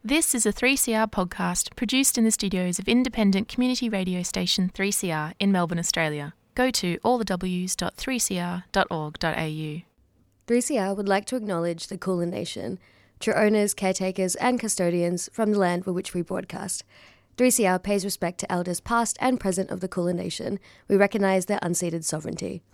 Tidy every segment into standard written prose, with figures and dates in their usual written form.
This is a 3CR podcast produced in the studios of independent community radio station 3CR in Melbourne, Australia. Go to allthews.3cr.org.au. 3CR would like to acknowledge the Kulin Nation, true owners, caretakers and custodians from the land for which we broadcast. 3CR pays respect to elders past and present of the Kulin Nation. We recognise their unceded sovereignty.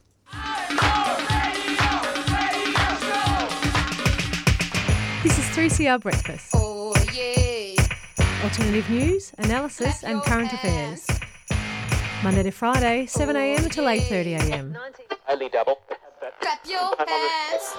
This is 3CR Breakfast. Oh yeah. Alternative news, analysis and current affairs. Monday to Friday, 7am till 8:30am. Only double. Clap your hands.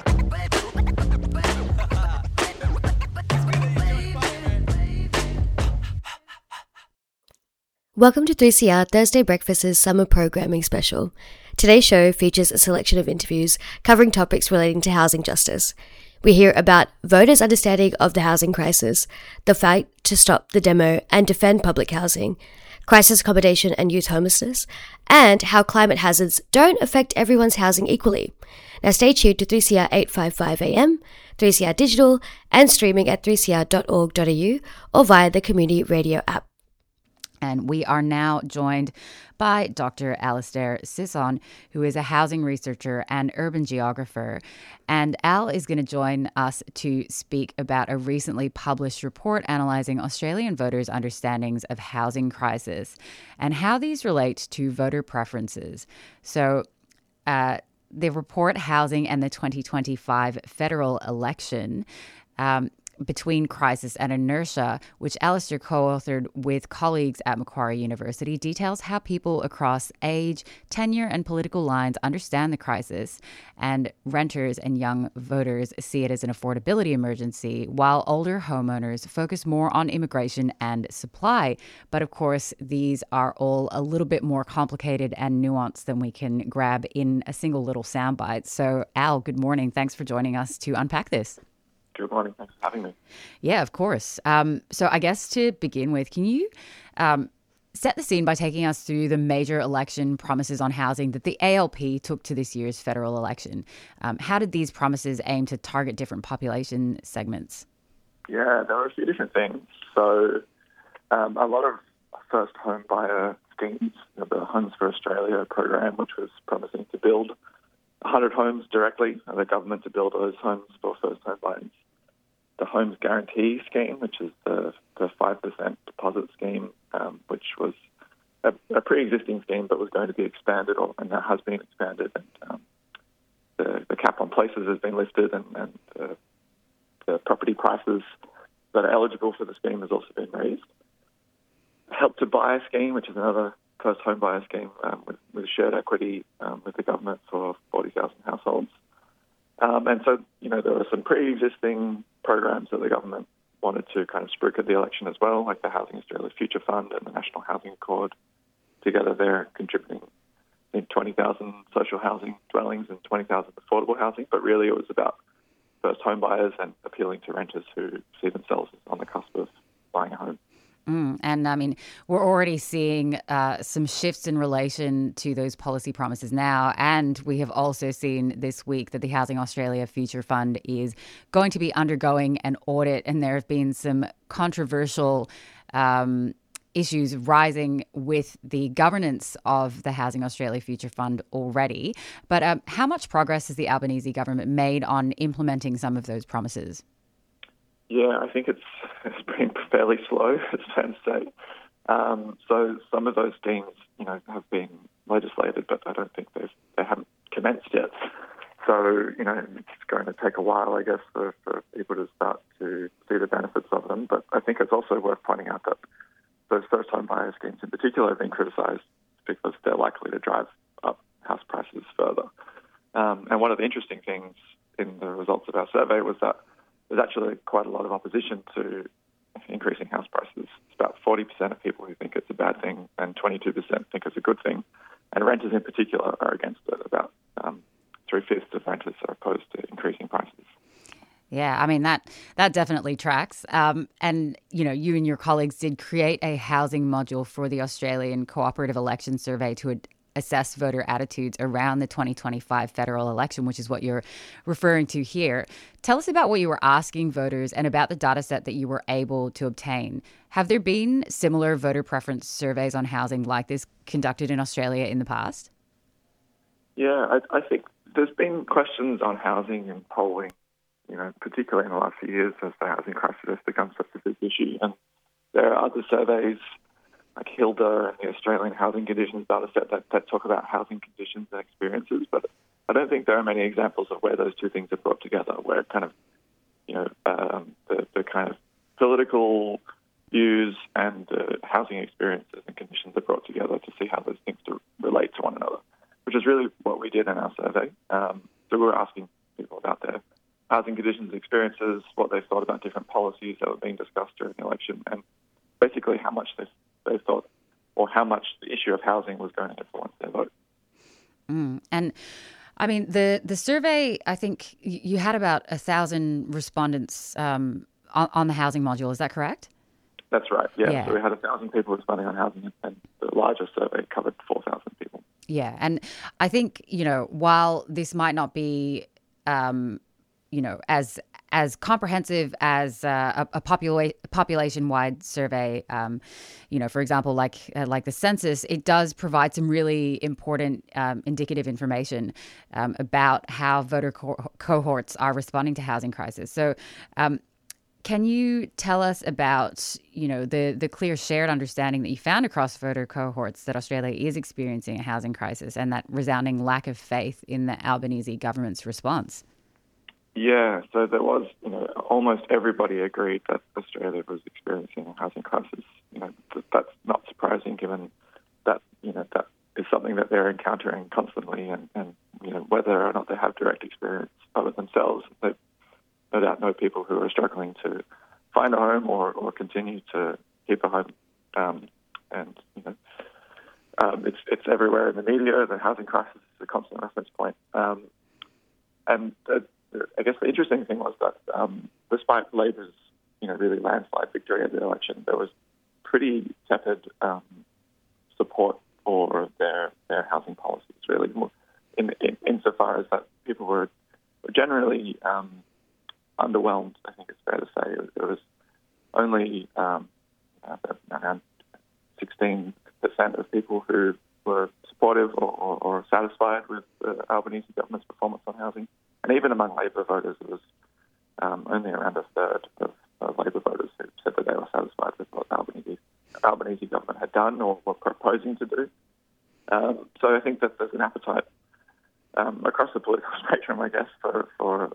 Welcome to 3CR Thursday Breakfast's summer programming special. Today's show features a selection of interviews covering topics relating to housing justice. We hear about voters' understanding of the housing crisis, the fight to stop the demo and defend public housing, crisis accommodation and youth homelessness, and how climate hazards don't affect everyone's housing equally. Now stay tuned to 3CR 855am, 3CR Digital, and streaming at 3cr.org.au or via the Community Radio app. And we are now joined by Dr. Alastair Sisson, who is a housing researcher and urban geographer. And Al is going to join us to speak about a recently published report analysing Australian voters' understandings of housing crisis and how these relate to voter preferences. So the report, Housing and the 2025 Federal Election, Between Crisis and Inertia, which Alastair co-authored with colleagues at Macquarie University, details how people across age, tenure and political lines understand the crisis, and renters and young voters see it as an affordability emergency, while older homeowners focus more on immigration and supply. But of course, these are all a little bit more complicated and nuanced than we can grab in a single little soundbite. So Al, good morning. Thanks for joining us to unpack this. Good morning. Thanks for having me. Yeah, of course. So I guess to begin with, can you set the scene by taking us through the major election promises on housing that the ALP took to this year's federal election? How did these promises aim to target different population segments? Yeah, there were a few different things. So a lot of first home buyer schemes, the Homes for Australia program, which was promising to build 100 homes directly, the government to build those homes for first home buyers. The Homes Guarantee Scheme, which is the 5% deposit scheme, which was a pre-existing scheme but was going to be expanded, and that has been expanded. And the cap on places has been lifted, and the property prices that are eligible for the scheme has also been raised. Help to Buy scheme, which is another first home buyer scheme with shared equity with the government for 40,000 households. And so, there were some pre-existing programs that the government wanted to kind of spruik at the election as well, like the Housing Australia Future Fund and the National Housing Accord. Together they're contributing, I think, 20,000 social housing dwellings and 20,000 affordable housing. But really it was about first home buyers and appealing to renters who see themselves on the cusp of buying a home. And I mean, we're already seeing some shifts in relation to those policy promises now. And we have also seen this week that the Housing Australia Future Fund is going to be undergoing an audit. And there have been some controversial issues rising with the governance of the Housing Australia Future Fund already. But how much progress has the Albanese government made on implementing some of those promises? Yeah, I think it's been fairly slow, it's fair to say. So some of those schemes, have been legislated, but I don't think they haven't commenced yet. So, it's going to take a while, I guess, for people to start to see the benefits of them. But I think it's also worth pointing out that those first home buyer schemes in particular have been criticised because they're likely to drive up house prices further. And one of the interesting things in the results of our survey was that there's actually quite a lot of opposition to increasing house prices. It's about 40% of people who think it's a bad thing and 22% think it's a good thing. And renters in particular are against it. About 3/5 of renters are opposed to increasing prices. Yeah, I mean, that definitely tracks. And, you and your colleagues did create a housing module for the Australian Cooperative Election Survey to assess voter attitudes around the 2025 federal election, which is what you're referring to here. Tell us about what you were asking voters and about the data set that you were able to obtain. Have there been similar voter preference surveys on housing like this conducted in Australia in the past? Yeah, I think there's been questions on housing and polling, particularly in the last few years as the housing crisis has become such a big issue. And there are other surveys like HILDA and the Australian Housing Conditions data set that talk about housing conditions and experiences, but I don't think there are many examples of where those two things are brought together, where kind of, the kind of political views and the housing experiences and conditions are brought together to see how those things relate to one another, which is really what we did in our survey. So we were asking people about their housing conditions and experiences, what they thought about different policies that were being discussed during the election, and basically how much they thought or how much the issue of housing was going to influence their vote. And I mean, the survey, I think you had about 1,000 respondents on the housing module. Is that correct? That's right, yeah. So we had 1,000 people responding on housing, and the larger survey covered 4,000 people. Yeah, and I think, while this might not be, as comprehensive as a population-wide survey, for example, like the census, it does provide some really important indicative information about how voter cohorts are responding to housing crisis. So can you tell us about, the clear shared understanding that you found across voter cohorts that Australia is experiencing a housing crisis and that resounding lack of faith in the Albanese government's response? Yeah, so there was, almost everybody agreed that Australia was experiencing a housing crisis. That's not surprising given that, that is something that they're encountering constantly and whether or not they have direct experience of it themselves. They no doubt know people who are struggling to find a home or continue to keep a home. It's everywhere in the media. The housing crisis is a constant reference point. I guess the interesting thing was that despite Labor's, really landslide victory at the election, there was pretty tepid support for their housing policies, really, insofar as that people were generally underwhelmed, I think it's fair to say. It was only around 16% of people who were supportive or satisfied with the Albanese government's performance on housing. And even among Labor voters, it was only around a third of Labor voters who said that they were satisfied with what the Albanese government had done or were proposing to do. So I think that there's an appetite across the political spectrum, I guess, for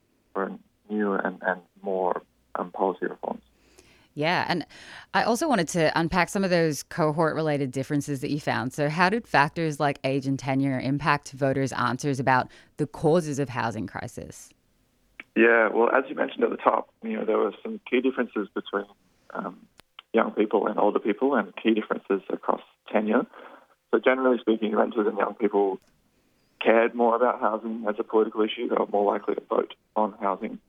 new and more policy reforms. Yeah, and I also wanted to unpack some of those cohort-related differences that you found. So how did factors like age and tenure impact voters' answers about the causes of housing crisis? Yeah, well, as you mentioned at the top, there were some key differences between young people and older people and key differences across tenure. So generally speaking, renters and young people cared more about housing as a political issue. They were more likely to vote on housing.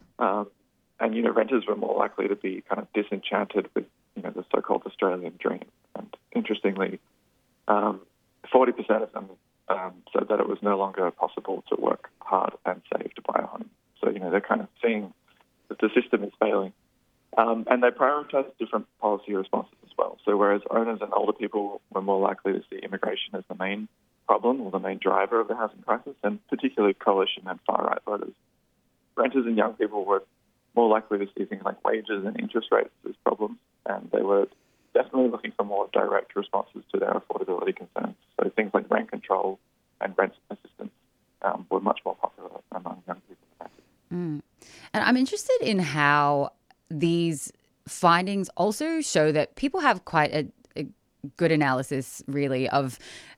And, renters were more likely to be kind of disenchanted with, the so-called Australian dream. And interestingly, 40% of them said that it was no longer possible to work hard and save to buy a home. So, they're kind of seeing that the system is failing. And they prioritise different policy responses as well. So whereas owners and older people were more likely to see immigration as the main problem or the main driver of the housing crisis, and particularly coalition and far-right voters, renters and young people were more likely to see things like wages and interest rates as problems, and they were definitely looking for more direct responses to their affordability concerns. So things like rent control and rent assistance were much more popular among young people. And I'm interested in how these findings also show that people have quite a good analysis, really, of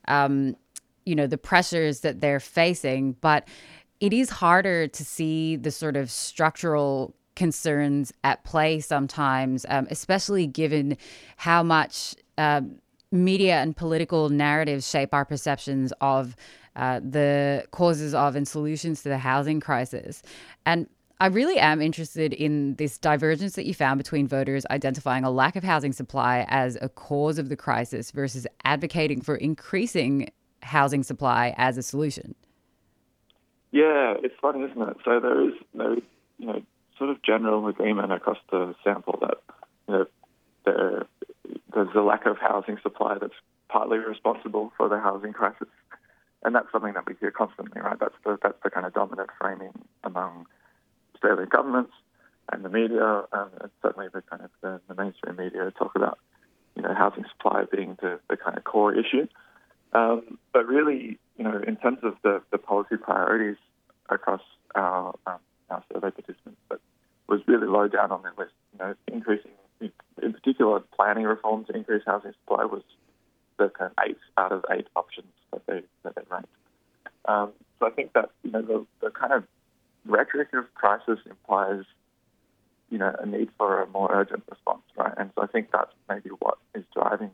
the pressures that they're facing, but it is harder to see the sort of structural concerns at play sometimes, especially given how much media and political narratives shape our perceptions of the causes of and solutions to the housing crisis. And I really am interested in this divergence that you found between voters identifying a lack of housing supply as a cause of the crisis versus advocating for increasing housing supply as a solution. Yeah, it's funny, isn't it? So there is sort of general agreement across the sample that there's a lack of housing supply that's partly responsible for the housing crisis, and that's something that we hear constantly, right? That's the kind of dominant framing among Australian governments and the media, and certainly the kind of the mainstream media talk about housing supply being the kind of core issue. But really, in terms of the policy priorities across our survey participants, that was really low down on their list. Increasing, in particular, planning reform to increase housing supply was the kind of 8 out of 8 options that they ranked. So I think that the kind of rhetoric of crisis implies a need for a more urgent response, right? And so I think that's maybe what is driving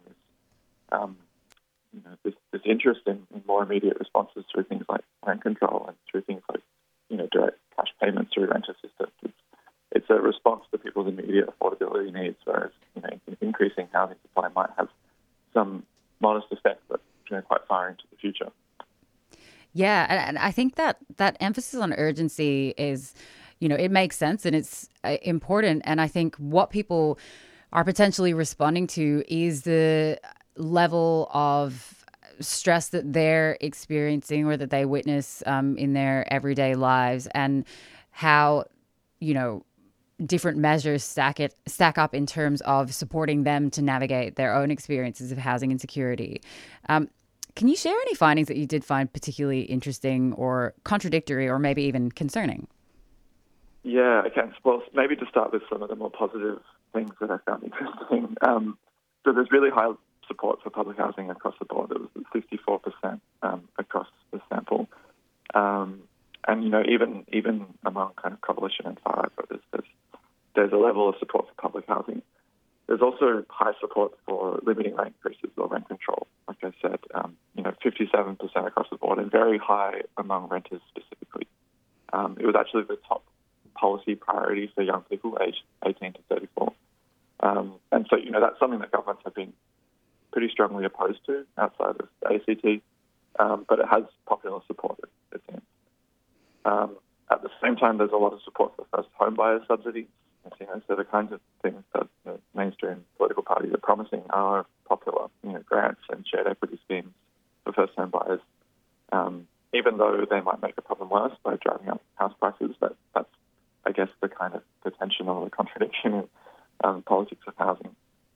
this this interest in more immediate responses through things like rent control and through things like direct cash payments through rent assistance. It's a response to people's immediate affordability needs, whereas increasing housing supply might have some modest effect, but quite far into the future. Yeah, and I think that emphasis on urgency is, it makes sense and it's important. And I think what people are potentially responding to is the level of stress that they're experiencing or that they witness in their everyday lives, and how, different measures stack up in terms of supporting them to navigate their own experiences of housing insecurity. Can you share any findings that you did find particularly interesting or contradictory or maybe even concerning? Yeah, I can. Well, maybe to start with some of the more positive things that I found interesting. So there's really high support for public housing across the board. It was 54% across the sample. And, even among kind of coalition and far-right voters, there's a level of support for public housing. There's also high support for limiting rent increases or rent control. Like I said, 57% across the board, and very high among renters specifically. It was actually the top policy priority for young people aged 18 to 34. And so, that's something that governments have been pretty strongly opposed to outside of the ACT, but it has popular support, it seems. At the same time, there's a lot of support for first home buyer subsidies. So the kinds of things that mainstream political parties are promising are popular, grants and shared equity schemes for first home buyers. Even though they might make the problem worse by driving up house prices, that's, I guess, the kind of the tension or the contradiction in politics of housing.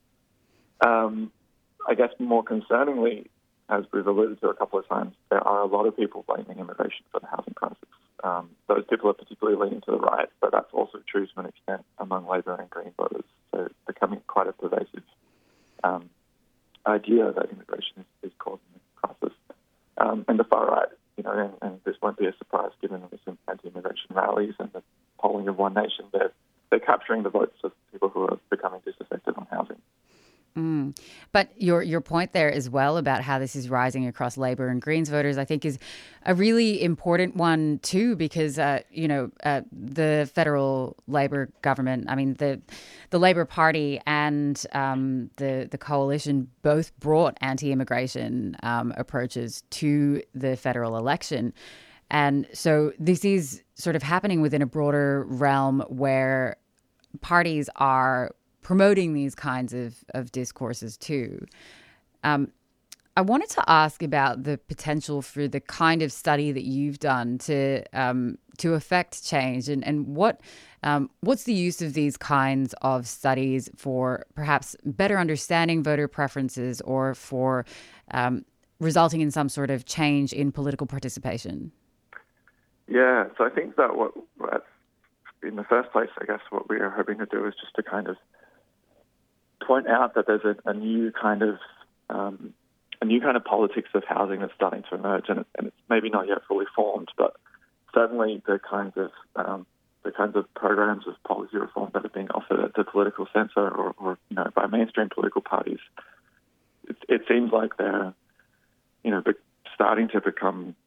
I guess more concerningly, as we've alluded to a couple of times, there are a lot of people blaming immigration for the housing crisis. Those people are particularly leaning to the right, but that's also true to an extent among Labor and Green voters. So it's becoming quite a pervasive idea that immigration is causing the crisis. And the far right, and this won't be a surprise given the recent anti-immigration rallies and the polling of One Nation, they're capturing the votes of people who are becoming disaffected on housing. But your point there as well about how this is rising across Labor and Greens voters, I think, is a really important one too, because the federal Labor government, the Labor Party and the coalition both brought anti-immigration approaches to the federal election. And so this is sort of happening within a broader realm where parties are promoting these kinds of discourses too. I wanted to ask about the potential for the kind of study that you've done to affect change, and what's the use of these kinds of studies for perhaps better understanding voter preferences or for resulting in some sort of change in political participation? Yeah, so I think that in the first place, I guess what we are hoping to do is just to kind of point out that there's a new kind of politics of housing that's starting to emerge, and it's maybe not yet fully formed, but certainly the kinds of programs of policy reform that are being offered at the political centre or by mainstream political parties, it seems like they're starting to become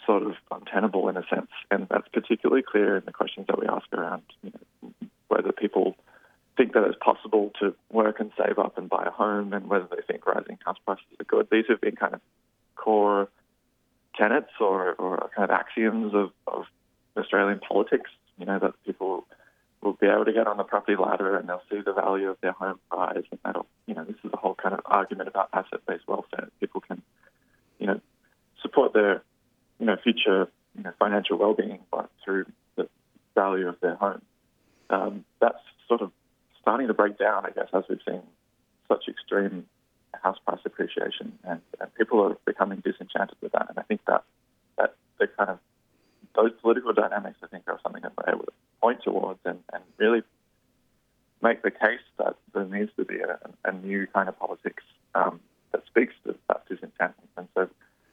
sort of untenable in a sense, and that's particularly clear in the questions that we ask around whether people think that it's possible to work and save up and buy a home, and whether they think rising house prices are good. These have been kind of core tenets or kind of axioms of Australian politics, that people will be able to get on the property ladder and they'll see the value of their home rise, and that'll, this is the whole kind of argument about asset-based welfare. People can, support their, future, financial well-being through the value of their home. That's sort of starting to break down, I guess, as we've seen such extreme house price appreciation, and people are becoming disenchanted with that. And I think that the kind of those political dynamics, I think, are something that we're able to point towards and really make the case that there needs to be a new kind of politics that speaks to that disenchantment. And so,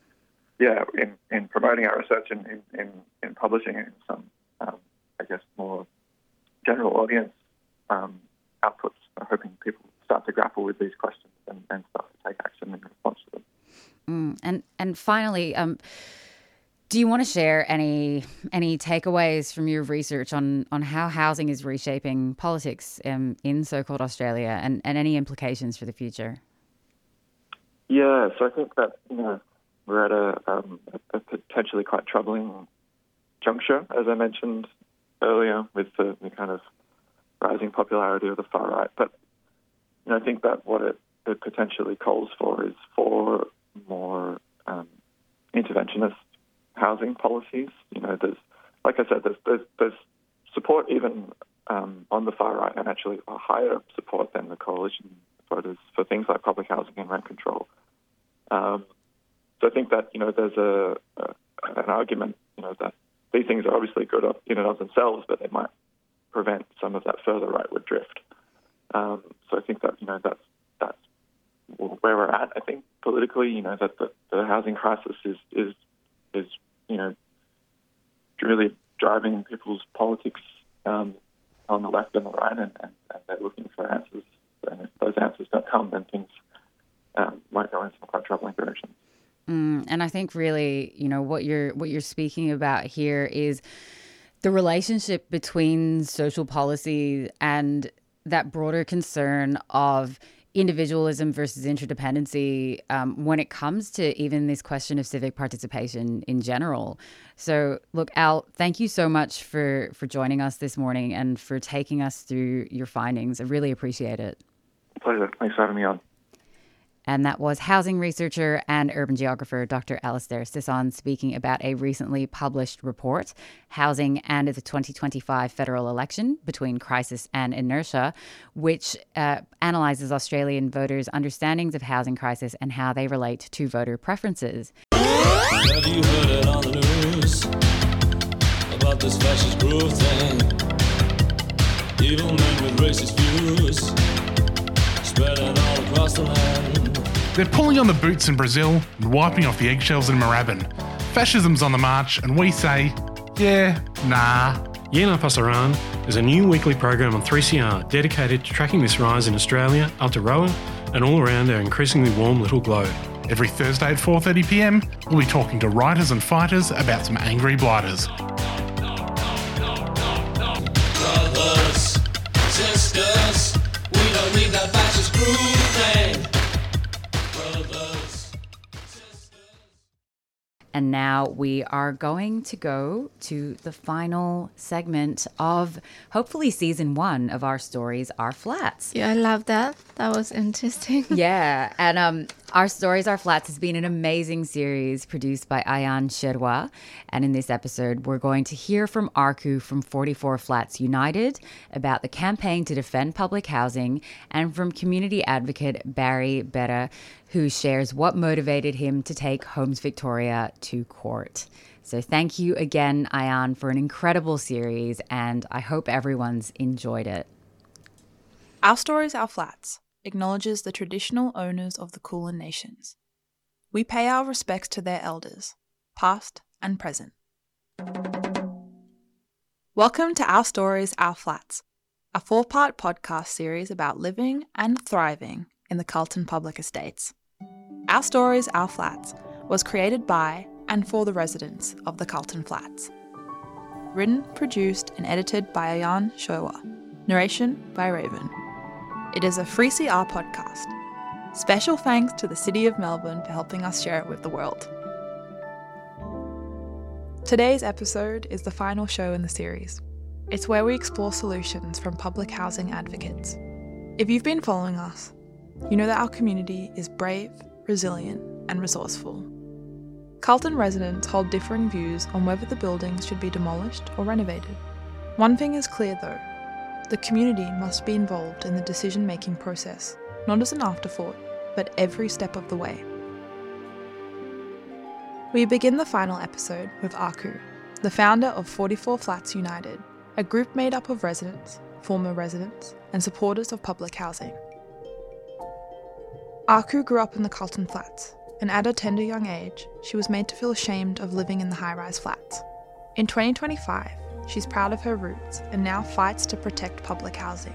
in promoting our research and in publishing it in some, I guess, more general audience outputs, I'm hoping people start to grapple with these questions and start to take action in response to them. And finally, do you want to share any takeaways from your research on how housing is reshaping politics in so-called Australia and any implications for the future? Yeah, so I think that, we're at a potentially quite troubling juncture, as I mentioned earlier, with the kind of rising popularity of the far right. But I think that what it potentially calls for is for more interventionist housing policies. There's, like I said, there's support even on the far right, and actually a higher support than the coalition voters for things like public housing and rent control. So I think that there's an argument that these things are obviously good in and of themselves, but they might prevent some of that further rightward drift. So I think that that's where we're at. I think politically, that the housing crisis is really driving people's politics on the left and the right, and they're looking for answers. And if those answers don't come, then things might go in some quite troubling directions. And I think really, what you're speaking about here is the relationship between social policy and that broader concern of individualism versus interdependency when it comes to even this question of civic participation in general. So, look, Al, thank you so much for joining us this morning and for taking us through your findings. I really appreciate it. Pleasure. Thanks for having me on. And that was housing researcher and urban geographer Dr. Alastair Sisson speaking about a recently published report, Housing and the 2025 Federal Election Between Crisis and Inertia, which analyses Australian voters' understandings of housing crisis and how they relate to voter preferences. Have you heard it on the news about this fascist growth thing? Evil men with racist views spreading all across the land. They're pulling on the boots in Brazil and wiping off the eggshells in Moorabbin. Fascism's on the march, and we say, yeah, nah. Yena Pasaran is a new weekly program on 3CR dedicated to tracking this rise in Australia, Aotearoa, and all around our increasingly warm little globe. Every Thursday at 4:30pm, we'll be talking to writers and fighters about some angry blighters. Brothers, sisters, we don't need that fascist groove thing. And now we are going to go to the final segment of hopefully season 1 of Our Stories, Our Flats. Yeah, I love that. That was interesting. Yeah, and Our Stories, Our Flats has been an amazing series produced by Ayan Sherwa. And in this episode, we're going to hear from Arku from 44 Flats United about the campaign to defend public housing, and from community advocate Barry Betta, who shares what motivated him to take Homes Victoria to court. So thank you again, Ayan, for an incredible series, and I hope everyone's enjoyed it. Our Stories, Our Flats acknowledges the traditional owners of the Kulin Nations. We pay our respects to their elders, past and present. Welcome to Our Stories, Our Flats, a 4-part podcast series about living and thriving in the Carlton Public Estates. Our Stories, Our Flats was created by and for the residents of the Carlton Flats. Written, produced and edited by Ayan Showa. Narration by Raven. It is a 3CR podcast. Special thanks to the City of Melbourne for helping us share it with the world. Today's episode is the final show in the series. It's where we explore solutions from public housing advocates. If you've been following us, you know that our community is brave, resilient and resourceful. Carlton residents hold differing views on whether the buildings should be demolished or renovated. One thing is clear though, the community must be involved in the decision-making process, not as an afterthought, but every step of the way. We begin the final episode with Aku, the founder of 44 Flats United, a group made up of residents, former residents, and supporters of public housing. Aku grew up in the Carlton Flats, and at a tender young age, she was made to feel ashamed of living in the high-rise flats. In 2025, she's proud of her roots and now fights to protect public housing.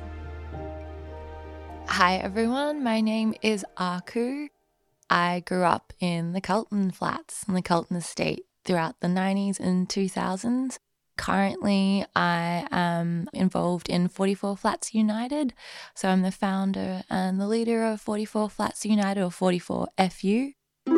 Hi everyone, my name is Aku. I grew up in the Carlton Flats and the Carlton Estate throughout the 90s and 2000s. Currently, I am involved in 44 Flats United, so I'm the founder and the leader of 44 Flats United, or 44FU.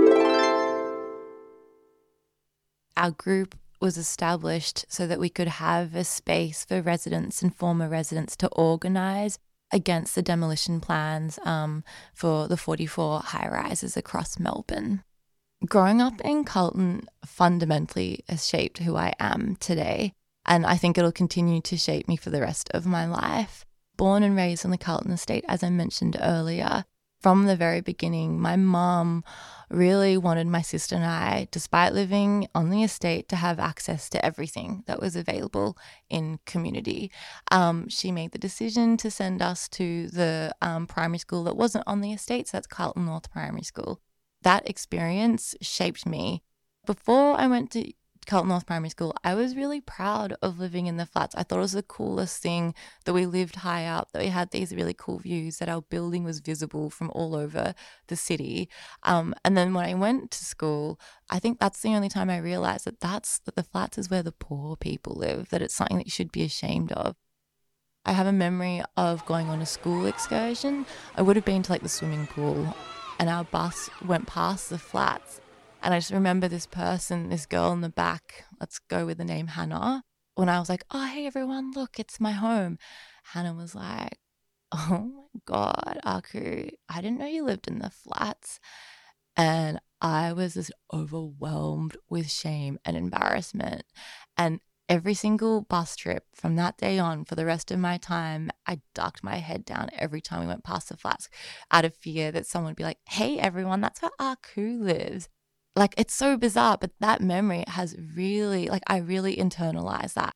Our group was established so that we could have a space for residents and former residents to organise against the demolition plans for the 44 high-rises across Melbourne. Growing up in Carlton fundamentally has shaped who I am today, and I think it'll continue to shape me for the rest of my life. Born and raised on the Carlton Estate, as I mentioned earlier, from the very beginning, my mum really wanted my sister and I, despite living on the estate, to have access to everything that was available in community. She made the decision to send us to the primary school that wasn't on the estate, so that's Carlton North Primary School. That experience shaped me. Before I went to Carlton North Primary School, I was really proud of living in the flats. I thought it was the coolest thing that we lived high up, that we had these really cool views, that our building was visible from all over the city. And then when I went to school, I think that's the only time I realised that the flats is where the poor people live, that it's something that you should be ashamed of. I have a memory of going on a school excursion. I would have been to like the swimming pool, and our bus went past the flats. And I just remember this girl in the back, let's go with the name Hannah. When I was like, oh, hey everyone, look, it's my home. Hannah was like, oh my God, Aku, I didn't know you lived in the flats. And I was just overwhelmed with shame and embarrassment. And every single bus trip from that day on, for the rest of my time, I ducked my head down every time we went past the flats out of fear that someone would be like, hey everyone, that's where Aku lives. Like, it's so bizarre, but that memory has really, I really internalized that.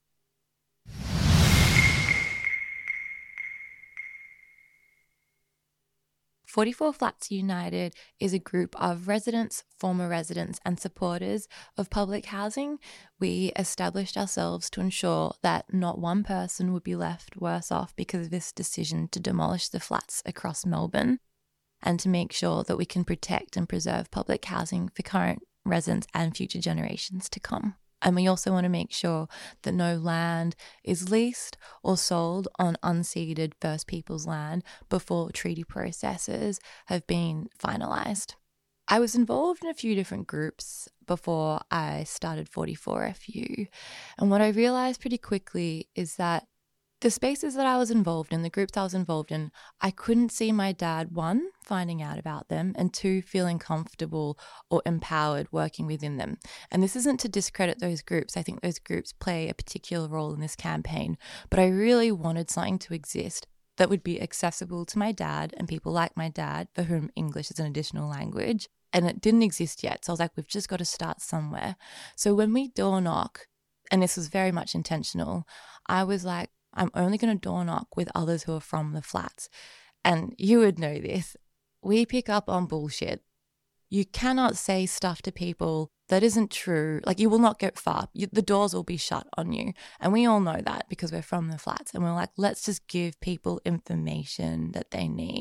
"44 Flats United" is a group of residents, former residents and supporters of public housing. We established ourselves to ensure that not one person would be left worse off because of this decision to demolish the flats across Melbourne, and to make sure that we can protect and preserve public housing for current residents and future generations to come. And we also want to make sure that no land is leased or sold on unceded First Peoples land before treaty processes have been finalised. I was involved in a few different groups before I started 44FU, and what I realised pretty quickly is that the spaces that I was involved in, the groups I was involved in, I couldn't see my dad, one, finding out about them, and two, feeling comfortable or empowered working within them. And this isn't to discredit those groups. I think those groups play a particular role in this campaign, but I really wanted something to exist that would be accessible to my dad and people like my dad, for whom English is an additional language. And it didn't exist yet. So I was like, we've just got to start somewhere. So when we door knock, and this was very much intentional, I was like, I'm only going to door knock with others who are from the flats. And you would know this. We pick up on bullshit. You cannot say stuff to people that isn't true. Like, you will not get far. The doors will be shut on you. And we all know that because we're from the flats. And we're like, let's just give people information that they need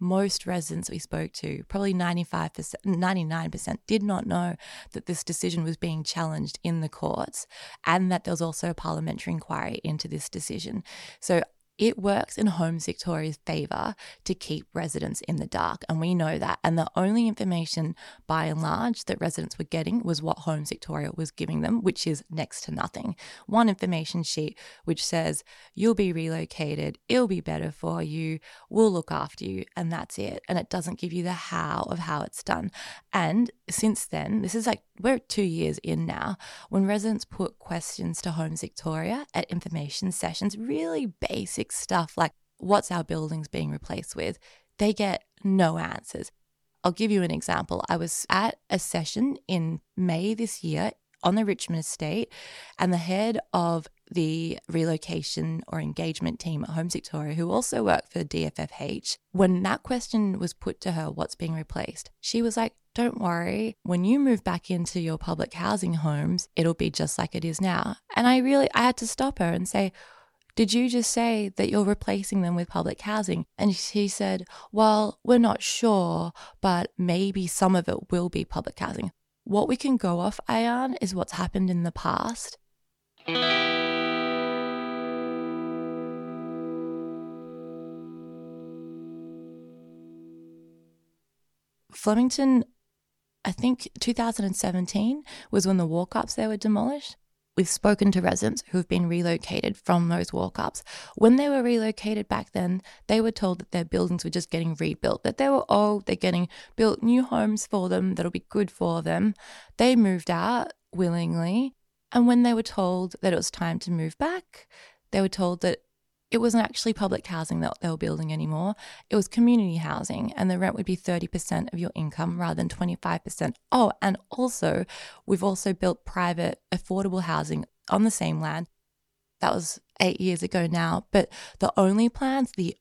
most residents we spoke to, probably 99%, did not know that this decision was being challenged in the courts and that there was also a parliamentary inquiry into this decision. So it works in Homes Victoria's favour to keep residents in the dark, and we know that. And the only information, by and large, that residents were getting was what Homes Victoria was giving them, which is next to nothing. One information sheet which says, you'll be relocated, it'll be better for you, we'll look after you, and that's it. And it doesn't give you the how of how it's done. And since then, this is like, we're 2 years in now, when residents put questions to Homes Victoria at information sessions, really basic stuff like what's our buildings being replaced with, they get no answers. I'll give you an example. I was at a session in May this year on the Richmond estate, and the head of the relocation or engagement team at Homes Victoria, who also worked for DFFH, when that question was put to her, what's being replaced, she was like, don't worry, when you move back into your public housing homes, it'll be just like it is now. And I had to stop her and say, did you just say that you're replacing them with public housing? And she said, well, we're not sure, but maybe some of it will be public housing. What we can go off, Ayan, is what's happened in the past. Flemington, I think 2017 was when the walk-ups there were demolished. We've spoken to residents who've been relocated from those walk-ups. When they were relocated back then, they were told that their buildings were just getting rebuilt, that they were old, they're getting built new homes for them that'll be good for them. They moved out willingly. And when they were told that it was time to move back, they were told that it wasn't actually public housing that they were building anymore. It was community housing, and the rent would be 30% of your income rather than 25%. Oh, and also, we've also built private affordable housing on the same land. That was 8 years ago now, but the only plans that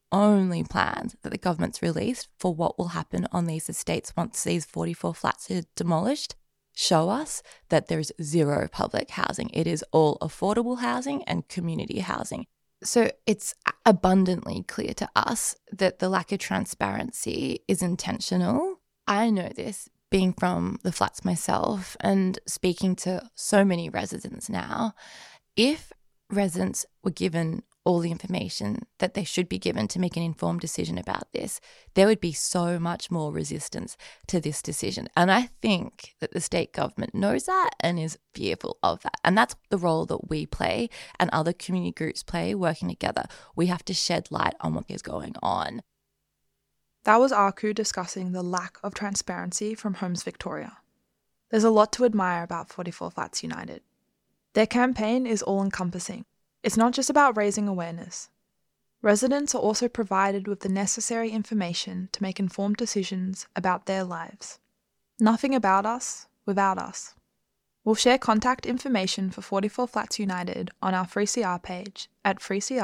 the government's released for what will happen on these estates once these 44 flats are demolished show us that there's zero public housing. It is all affordable housing and community housing. So it's abundantly clear to us that the lack of transparency is intentional. I know this, being from the flats myself and speaking to so many residents now. If residents were given all the information that they should be given to make an informed decision about this, there would be so much more resistance to this decision. And I think that the state government knows that and is fearful of that. And that's the role that we play and other community groups play working together. We have to shed light on what is going on. That was Aku discussing the lack of transparency from Homes Victoria. There's a lot to admire about 44 Flats United. Their campaign is all-encompassing. It's not just about raising awareness. Residents are also provided with the necessary information to make informed decisions about their lives. Nothing about us without us. We'll share contact information for 44 Flats United on our 3CR page at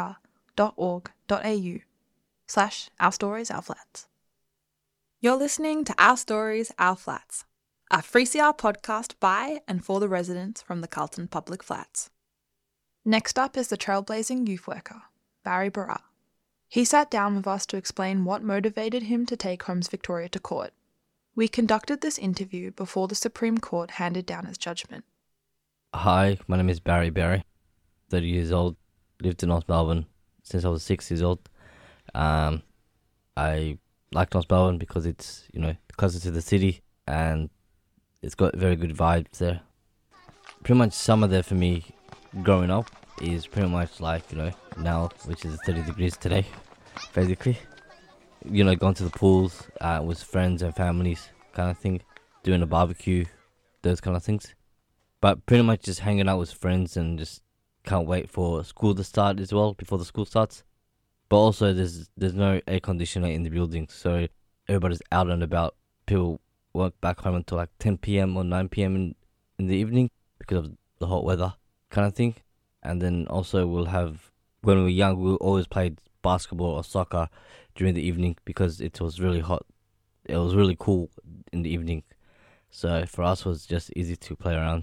3cr.org.au/ourstoriesourflats. You're listening to Our Stories, Our Flats, a 3CR podcast by and for the residents from the Carlton Public Flats. Next up is the trailblazing youth worker, Barry Barat. He sat down with us to explain what motivated him to take Homes Victoria to court. We conducted this interview before the Supreme Court handed down its judgment. Hi, my name is Barry, 30 years old, lived in North Melbourne since I was 6 years old. I like North Melbourne because it's, closer to the city and it's got very good vibes there. Pretty much summer there for me growing up is pretty much like, now, which is 30 degrees today, basically. Going to the pools with friends and families kind of thing, doing a barbecue, those kind of things. But pretty much just hanging out with friends and just can't wait for school to start as well, before the school starts. But also there's no air conditioner in the building, so everybody's out and about. People work back home until like 10 p.m. or 9 p.m. in the evening because of the hot weather kind of thing. And then also when we were young, we always played basketball or soccer during the evening because it was really hot. It was really cool in the evening. So for us, it was just easy to play around.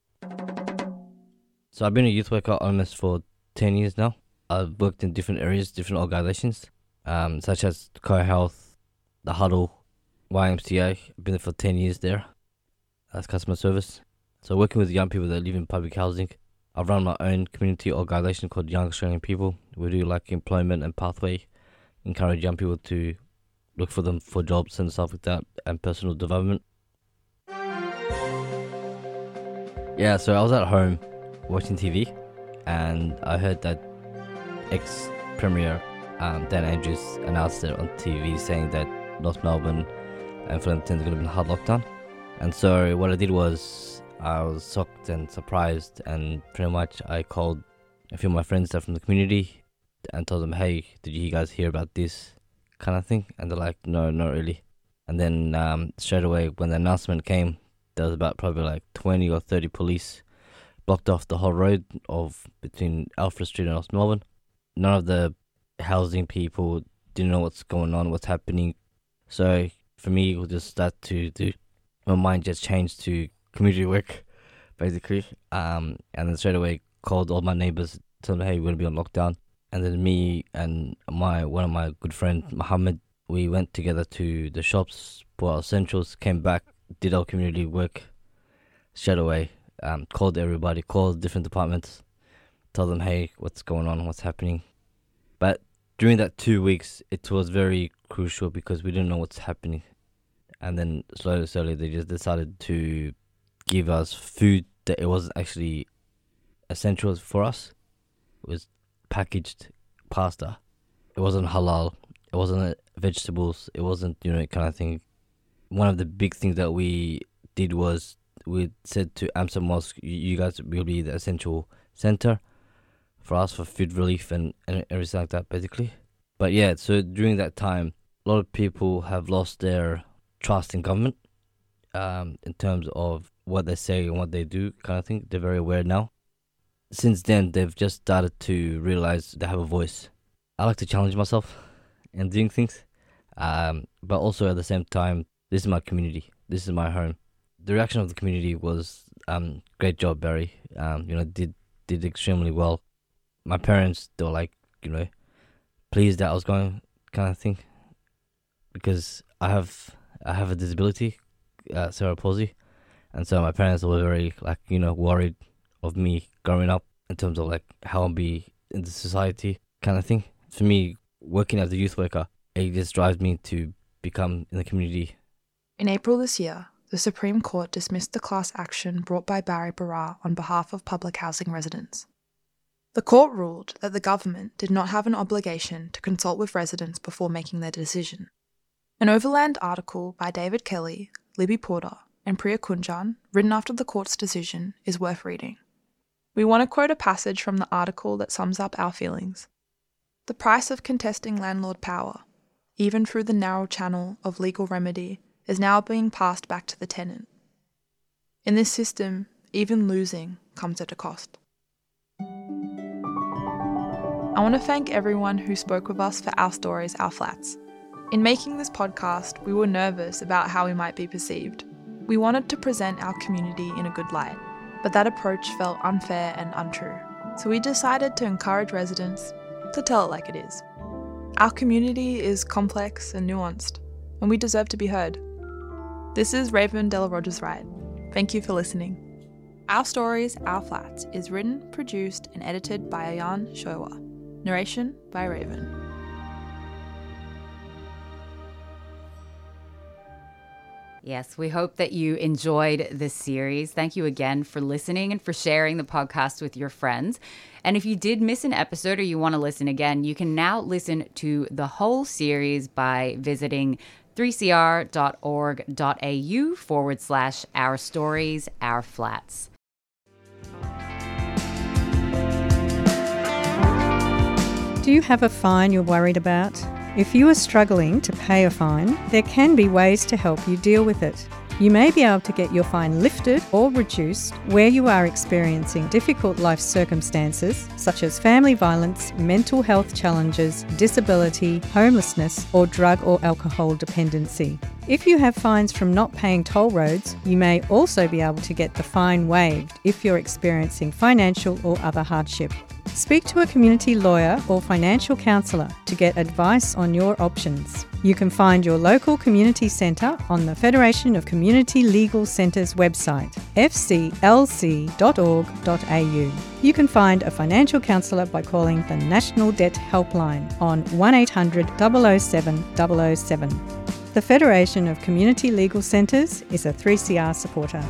So I've been a youth worker almost for 10 years now. I've worked in different areas, different organisations, such as Co-Health, the Huddle, YMCA. I've been there for 10 years there as customer service. So working with young people that live in public housing. I've run my own community organisation called Young Australian People. We do like employment and pathway, encourage young people to look for them for jobs and stuff like that, and personal development. Yeah, so I was at home watching TV, and I heard that ex-Premier Dan Andrews announced it on TV saying that North Melbourne and Flemington are going to be in hard lockdown. And so what I did was I was shocked and surprised, and pretty much I called a few of my friends that from the community and told them, hey, did you guys hear about this kind of thing? And they're like, no, not really. And then straight away when the announcement came, there was about probably like 20 or 30 police blocked off the whole road of between Alfred Street and North Melbourne. None of the housing people didn't know what's going on, what's happening. So for me, it was just that to do. My mind just changed to community work, basically. And then straight away called all my neighbours, told them, hey, we're going to be on lockdown. And then me and one of my good friends, Mohammed, we went together to the shops, bought our essentials, came back, did our community work straight away, called everybody, called different departments, told them, hey, what's going on, what's happening. But during that 2 weeks, it was very crucial because we didn't know what's happening. And then slowly they just decided to give us food that it wasn't actually essentials for us. It was packaged pasta. It wasn't halal. It wasn't vegetables. It wasn't, kind of thing. One of the big things that we did was we said to AMSA Mosque, you guys will be the essential center for us for food relief and everything like that, basically. But yeah, so during that time, a lot of people have lost their trust in government in terms of what they say and what they do, kind of thing. They're very aware now. Since then, they've just started to realize they have a voice. I like to challenge myself in doing things, but also at the same time, this is my community. This is my home. The reaction of the community was, great job, Barry. Did extremely well. My parents, they were like, pleased that I was going, kind of thing, because I have a disability, cerebral palsy, and so my parents were very worried of me growing up in terms of how I'll be in the society, kind of thing. For me, working as a youth worker, it just drives me to become in the community. In April this year, the Supreme Court dismissed the class action brought by Barry Barra on behalf of public housing residents. The court ruled that the government did not have an obligation to consult with residents before making their decision. An Overland article by David Kelly, Libby Porter, and Priya Kunjan, written after the court's decision, is worth reading. We want to quote a passage from the article that sums up our feelings. The price of contesting landlord power, even through the narrow channel of legal remedy, is now being passed back to the tenant. In this system, even losing comes at a cost. I want to thank everyone who spoke with us for Our Stories, Our Flats. In making this podcast, we were nervous about how we might be perceived. We wanted to present our community in a good light, but that approach felt unfair and untrue. So we decided to encourage residents to tell it like it is. Our community is complex and nuanced, and we deserve to be heard. This is Raven Della Rogers Wright. Thank you for listening. Our Stories, Our Flats is written, produced, and edited by Ayan Showa. Narration by Raven. Yes, we hope that you enjoyed this series. Thank you again for listening and for sharing the podcast with your friends. And if you did miss an episode or you want to listen again, you can now listen to the whole series by visiting 3cr.org.au/Our Stories, Our Flats. Do you have a fine you're worried about? If you are struggling to pay a fine, there can be ways to help you deal with it. You may be able to get your fine lifted or reduced where you are experiencing difficult life circumstances such as family violence, mental health challenges, disability, homelessness, or drug or alcohol dependency. If you have fines from not paying toll roads, you may also be able to get the fine waived if you're experiencing financial or other hardship. Speak to a community lawyer or financial counsellor to get advice on your options. You can find your local community centre on the Federation of Community Legal Centres website, fclc.org.au. You can find a financial counsellor by calling the National Debt Helpline on 1800 007 007. The Federation of Community Legal Centres is a 3CR supporter.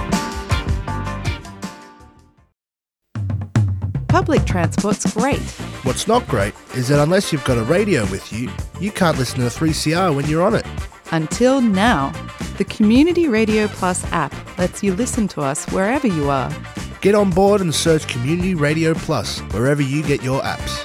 Public transport's great. What's not great is that unless you've got a radio with you, you can't listen to 3CR when you're on it. Until now. The Community Radio Plus app lets you listen to us wherever you are. Get on board and search Community Radio Plus wherever you get your apps.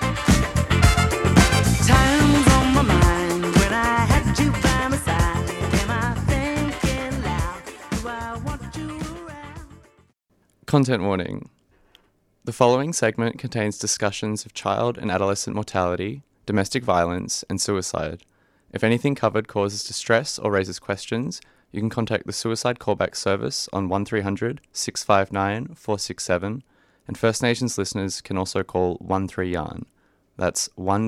Time's on my mind when I had you by my side. Am I thinking loud? Do I want you around? Content warning. The following segment contains discussions of child and adolescent mortality, domestic violence, and suicide. If anything covered causes distress or raises questions, you can contact the Suicide Callback Service on 1300 659 467, and First Nations listeners can also call 13-YARN. That's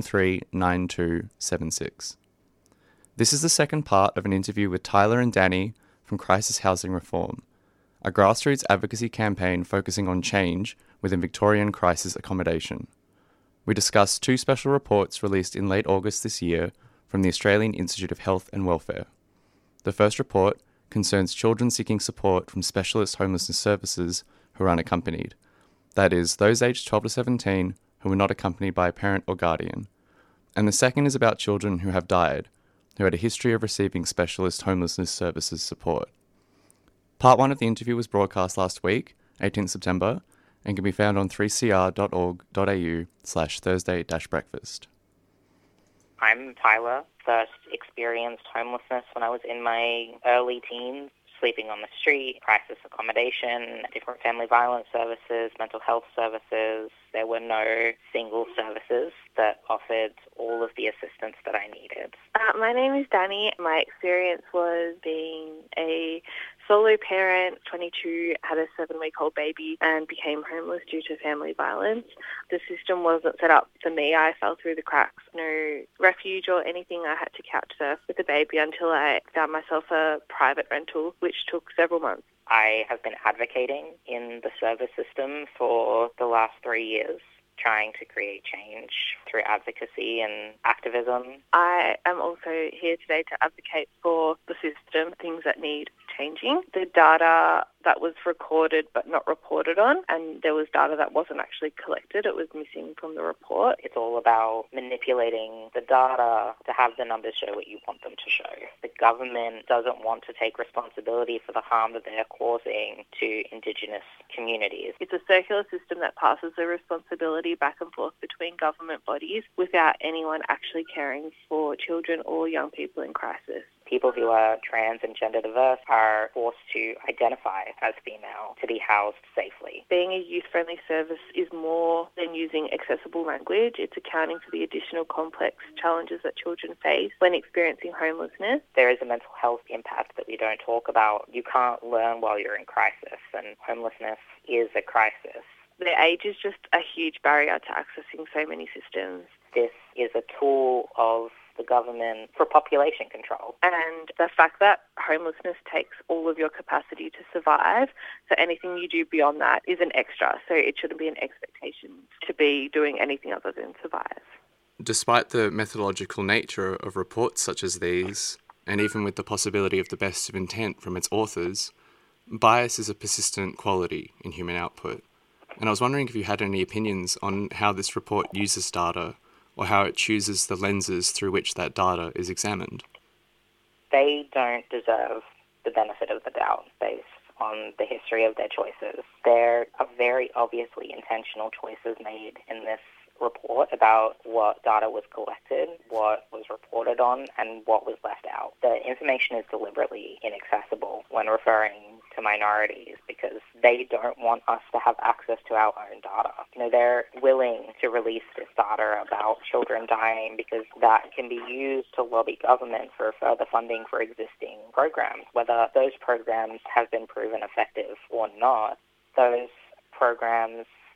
139276. This is the second part of an interview with Tyler and Danny from Crisis Housing Reform, a grassroots advocacy campaign focusing on change within Victorian crisis accommodation. We discussed two special reports released in late August this year from the Australian Institute of Health and Welfare. The first report concerns children seeking support from specialist homelessness services who are unaccompanied, that is, those aged 12 to 17 who were not accompanied by a parent or guardian. And the second is about children who have died, who had a history of receiving specialist homelessness services support. Part 1 of the interview was broadcast last week, 18th September, and can be found on 3cr.org.au/Thursday-breakfast. I'm Tyler. First experienced homelessness when I was in my early teens, sleeping on the street, crisis accommodation, different family violence services, mental health services. There were no single services that offered all of the assistance that I needed. My name is Danny. My experience was being a solo parent, 22, had a 7-week-old baby and became homeless due to family violence. The system wasn't set up for me. I fell through the cracks. No refuge or anything. I had to couch surf with the baby until I found myself a private rental, which took several months. I have been advocating in the service system for the last 3 years, trying to create change through advocacy and activism. I am also here today to advocate for the system, things that need changing. The data that was recorded but not reported on, and there was data that wasn't actually collected. It was missing from the report. It's all about manipulating the data to have the numbers show what you want them to show. The government doesn't want to take responsibility for the harm that they're causing to Indigenous communities. It's a circular system that passes the responsibility back and forth between government bodies without anyone actually caring for children or young people in crisis. People who are trans and gender diverse are forced to identify as female to be housed safely. Being a youth-friendly service is more than using accessible language. It's accounting for the additional complex challenges that children face when experiencing homelessness. There is a mental health impact that we don't talk about. You can't learn while you're in crisis, and homelessness is a crisis. Their age is just a huge barrier to accessing so many systems. This is a tool of the government for population control. And the fact that homelessness takes all of your capacity to survive, so anything you do beyond that is an extra, so it shouldn't be an expectation to be doing anything other than survive. Despite the methodological nature of reports such as these, and even with the possibility of the best of intent from its authors, bias is a persistent quality in human output. And I was wondering if you had any opinions on how this report uses data, or how it chooses the lenses through which that data is examined. They don't deserve the benefit of the doubt based on the history of their choices. There are very obviously intentional choices made in this report about what data was collected, what was reported on, and what was left out. The information is deliberately inaccessible when referring to minorities because they don't want us to have access to our own data. They're willing to release this data about children dying because that can be used to lobby government for further funding for existing programs. Whether those programs have been proven effective or not, those programs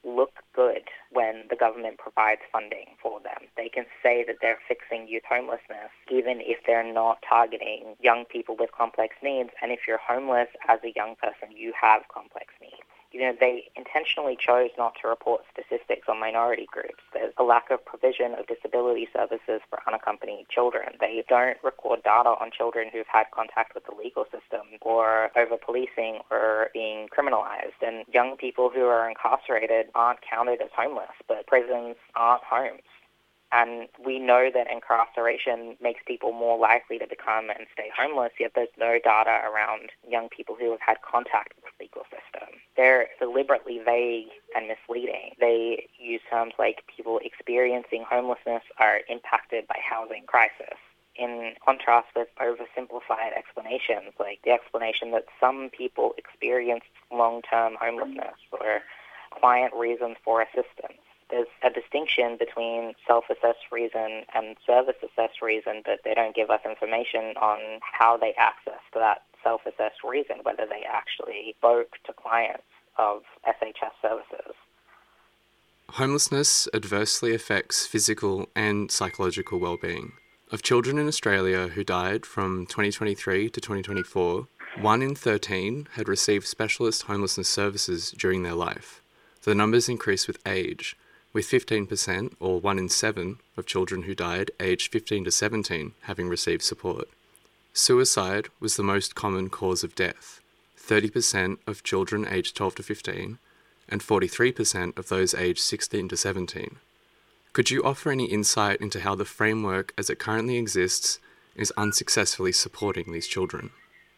look good when the government provides funding for them. They can say that they're fixing youth homelessness, even if they're not targeting young people with complex needs. And if you're homeless as a young person, you have complex needs. You know, they intentionally chose not to report statistics on minority groups. There's a lack of provision of disability services for unaccompanied children. They don't record data on children who've had contact with the legal system or over-policing or being criminalized. And young people who are incarcerated aren't counted as homeless, but prisons aren't homes. And we know that incarceration makes people more likely to become and stay homeless, yet there's no data around young people who have had contact with the legal system. They're deliberately vague and misleading. They use terms like people experiencing homelessness are impacted by housing crisis, in contrast with oversimplified explanations, like the explanation that some people experience long-term homelessness or client reasons for assistance. There's a distinction between self-assessed reason and service-assessed reason, but they don't give us information on how they access that self-assessed reason, whether they actually spoke to clients of SHS services. Homelessness adversely affects physical and psychological well-being. Of children in Australia who died from 2023 to 2024, 1 in 13 had received specialist homelessness services during their life. The numbers increase with age, with 15%, or 1 in 7, of children who died aged 15 to 17 having received support. Suicide was the most common cause of death, 30% of children aged 12 to 15, and 43% of those aged 16 to 17. Could you offer any insight into how the framework as it currently exists is unsuccessfully supporting these children?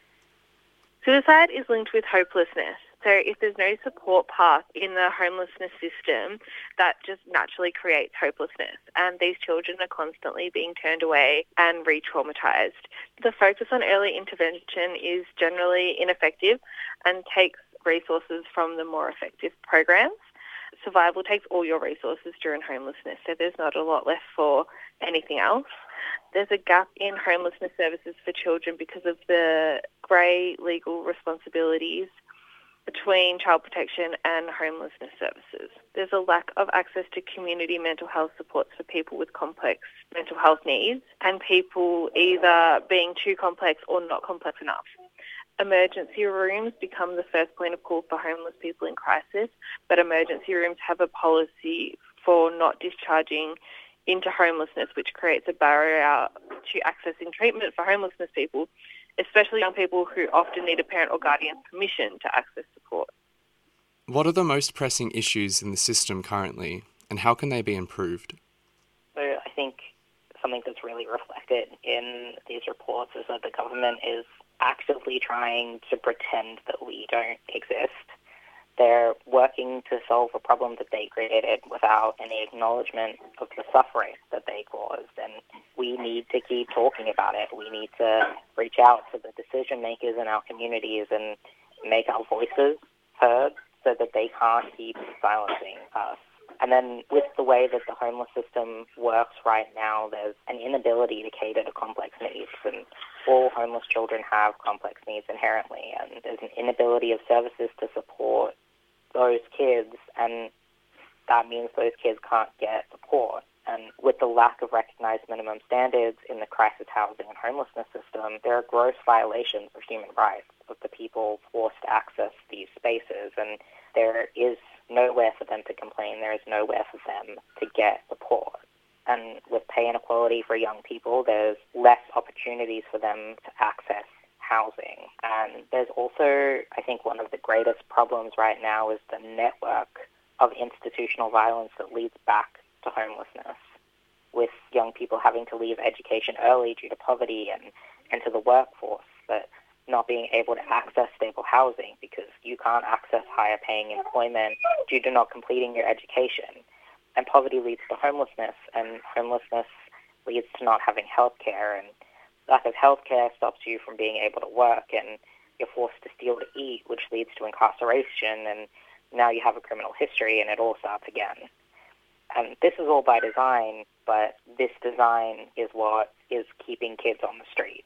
Suicide is linked with hopelessness. So if there's no support path in the homelessness system, that just naturally creates hopelessness. And these children are constantly being turned away and re-traumatized. The focus on early intervention is generally ineffective and takes resources from the more effective programs. Survival takes all your resources during homelessness, so there's not a lot left for anything else. There's a gap in homelessness services for children because of the grey legal responsibilities between child protection and homelessness services. There's a lack of access to community mental health supports for people with complex mental health needs and people either being too complex or not complex enough. Emergency rooms become the first point of call for homeless people in crisis, but emergency rooms have a policy for not discharging into homelessness, which creates a barrier to accessing treatment for homelessness people, especially young people who often need a parent or guardian's permission to access support. What are the most pressing issues in the system currently, and how can they be improved? So I think something that's really reflected in these reports is that the government is actively trying to pretend that we don't exist. They're working to solve a problem that they created without any acknowledgement of the suffering that they caused. And we need to keep talking about it. We need to reach out to the decision makers in our communities and make our voices heard so that they can't keep silencing us. And then with the way that the homeless system works right now, there's an inability to cater to complex needs. And all homeless children have complex needs inherently. And there's an inability of services to support those kids. And that means those kids can't get support. And with the lack of recognized minimum standards in the crisis housing and homelessness system, there are gross violations of human rights of the people forced to access these spaces. And there is nowhere for them to complain. There is nowhere for them to get support. And with pay inequality for young people, there's less opportunities for them to access housing. And there's also, I think, one of the greatest problems right now is the network of institutional violence that leads back to homelessness, with young people having to leave education early due to poverty and enter the workforce, but not being able to access stable housing because you can't access higher paying employment due to not completing your education. And poverty leads to homelessness, and homelessness leads to not having health care, and lack of health care stops you from being able to work, and you're forced to steal to eat, which leads to incarceration, and now you have a criminal history, and it all starts again. And this is all by design, but this design is what is keeping kids on the street.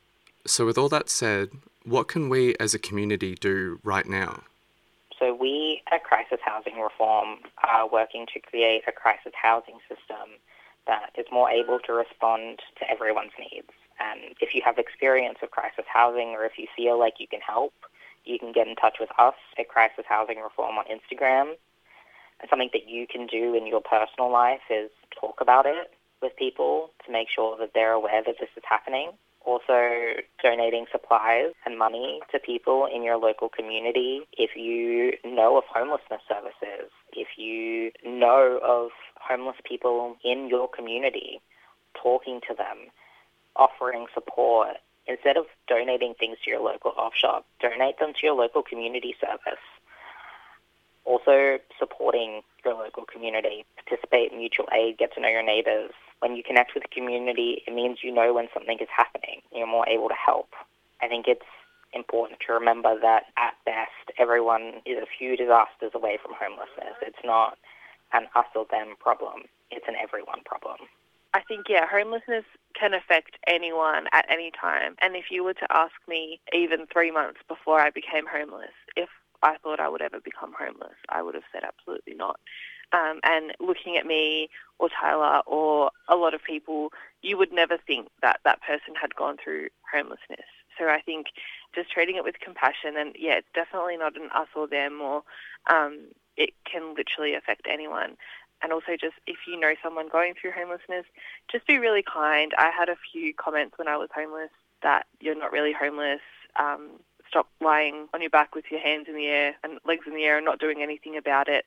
So with all that said, what can we as a community do right now? So we at Crisis Housing Reform are working to create a crisis housing system that is more able to respond to everyone's needs. And if you have experience with crisis housing, or if you feel like you can help, you can get in touch with us at Crisis Housing Reform on Instagram. And something that you can do in your personal life is talk about it with people to make sure that they're aware that this is happening. Also, donating supplies and money to people in your local community. If you know of homelessness services, if you know of homeless people in your community, talking to them, offering support. Instead of donating things to your local op shop, donate them to your local community service. Also, supporting your local community. Participate in mutual aid, get to know your neighbours. When you connect with the community, it means you know when something is happening. You're more able to help. I think it's important to remember that at best, everyone is a few disasters away from homelessness. It's not an us or them problem. It's an everyone problem. I think, homelessness can affect anyone at any time. And if you were to ask me even 3 months before I became homeless, if I thought I would ever become homeless, I would have said absolutely not. And looking at me or Tyler or a lot of people, you would never think that that person had gone through homelessness. So I think just treating it with compassion, and it's definitely not an us or them, or it can literally affect anyone. And also just if you know someone going through homelessness, just be really kind. I had a few comments when I was homeless that you're not really homeless. Stop lying on your back with your hands in the air and legs in the air and not doing anything about it.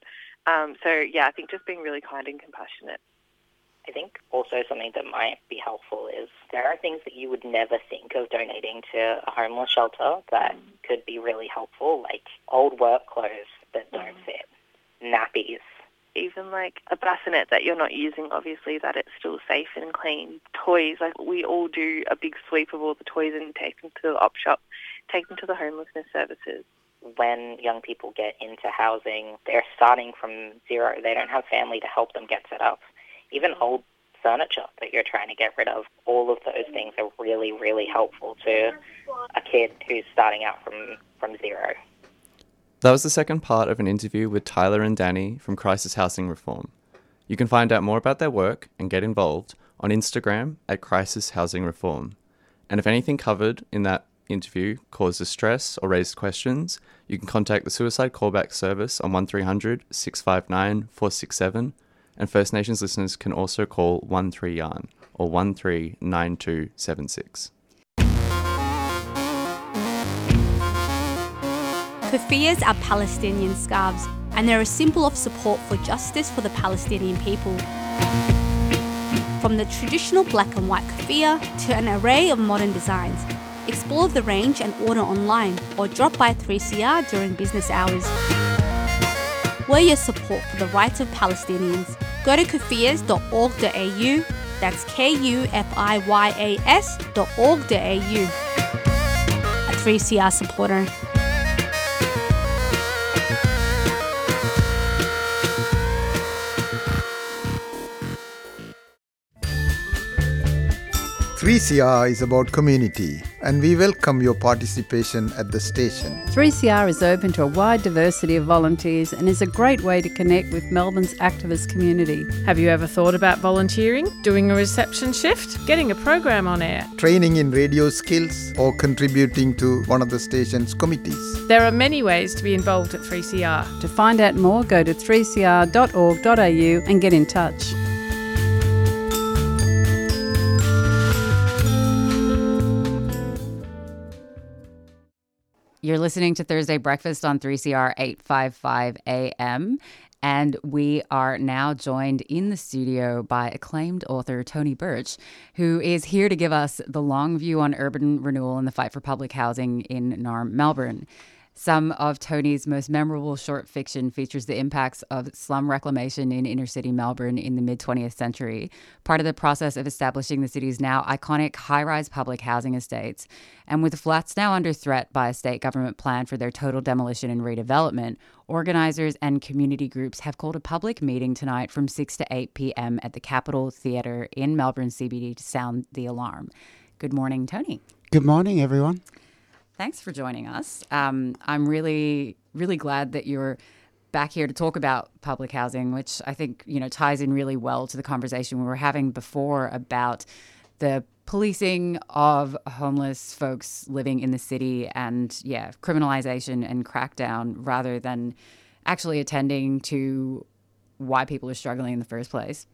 I think just being really kind and compassionate. I think also something that might be helpful is there are things that you would never think of donating to a homeless shelter that could be really helpful, like old work clothes that don't fit, nappies. Even like a bassinet that you're not using, obviously, that it's still safe and clean. Toys, like we all do a big sweep of all the toys and take them to the op shop, take them to the homelessness services. When young people get into housing, they're starting from zero. They don't have family to help them get set up. Even old furniture that you're trying to get rid of, all of those things are really, really helpful to a kid who's starting out from zero. That was the second part of an interview with Tyler and Danny from Crisis Housing Reform. You can find out more about their work and get involved on Instagram at Crisis Housing Reform. And if anything covered in that interview causes stress or raised questions, you can contact the Suicide Callback Service on 1300 659 467, and First Nations listeners can also call 13YARN or 139276. Kufiyas are Palestinian scarves, and they're a symbol of support for justice for the Palestinian people. From the traditional black and white kufiya to an array of modern designs, explore the range and order online or drop by 3CR during business hours. Wear your support for the rights of Palestinians. Go to kufiyas.org.au, that's KUFIYAS.org.au. A 3CR supporter. .3CR is about community, and we welcome your participation at the station. 3CR is open to a wide diversity of volunteers and is a great way to connect with Melbourne's activist community. Have you ever thought about volunteering, doing a reception shift, getting a program on air, training in radio skills, or contributing to one of the station's committees? There are many ways to be involved at 3CR. To find out more, go to 3cr.org.au and get in touch. You're listening to Thursday Breakfast on 3CR 855 AM, and we are now joined in the studio by acclaimed author Tony Birch, who is here to give us the long view on urban renewal and the fight for public housing in NARM Melbourne. Some of Tony's most memorable short fiction features the impacts of slum reclamation in inner-city Melbourne in the mid-20th century, part of the process of establishing the city's now iconic high-rise public housing estates. And with flats now under threat by a state government plan for their total demolition and redevelopment, organisers and community groups have called a public meeting tonight from 6 to 8 p.m. at the Capitol Theatre in Melbourne CBD to sound the alarm. Good morning, Tony. Good morning, everyone. Thanks for joining us. I'm really, really glad that you're back here to talk about public housing, which I think, ties in really well to the conversation we were having before about the policing of homeless folks living in the city and, criminalization and crackdown rather than actually attending to why people are struggling in the first place.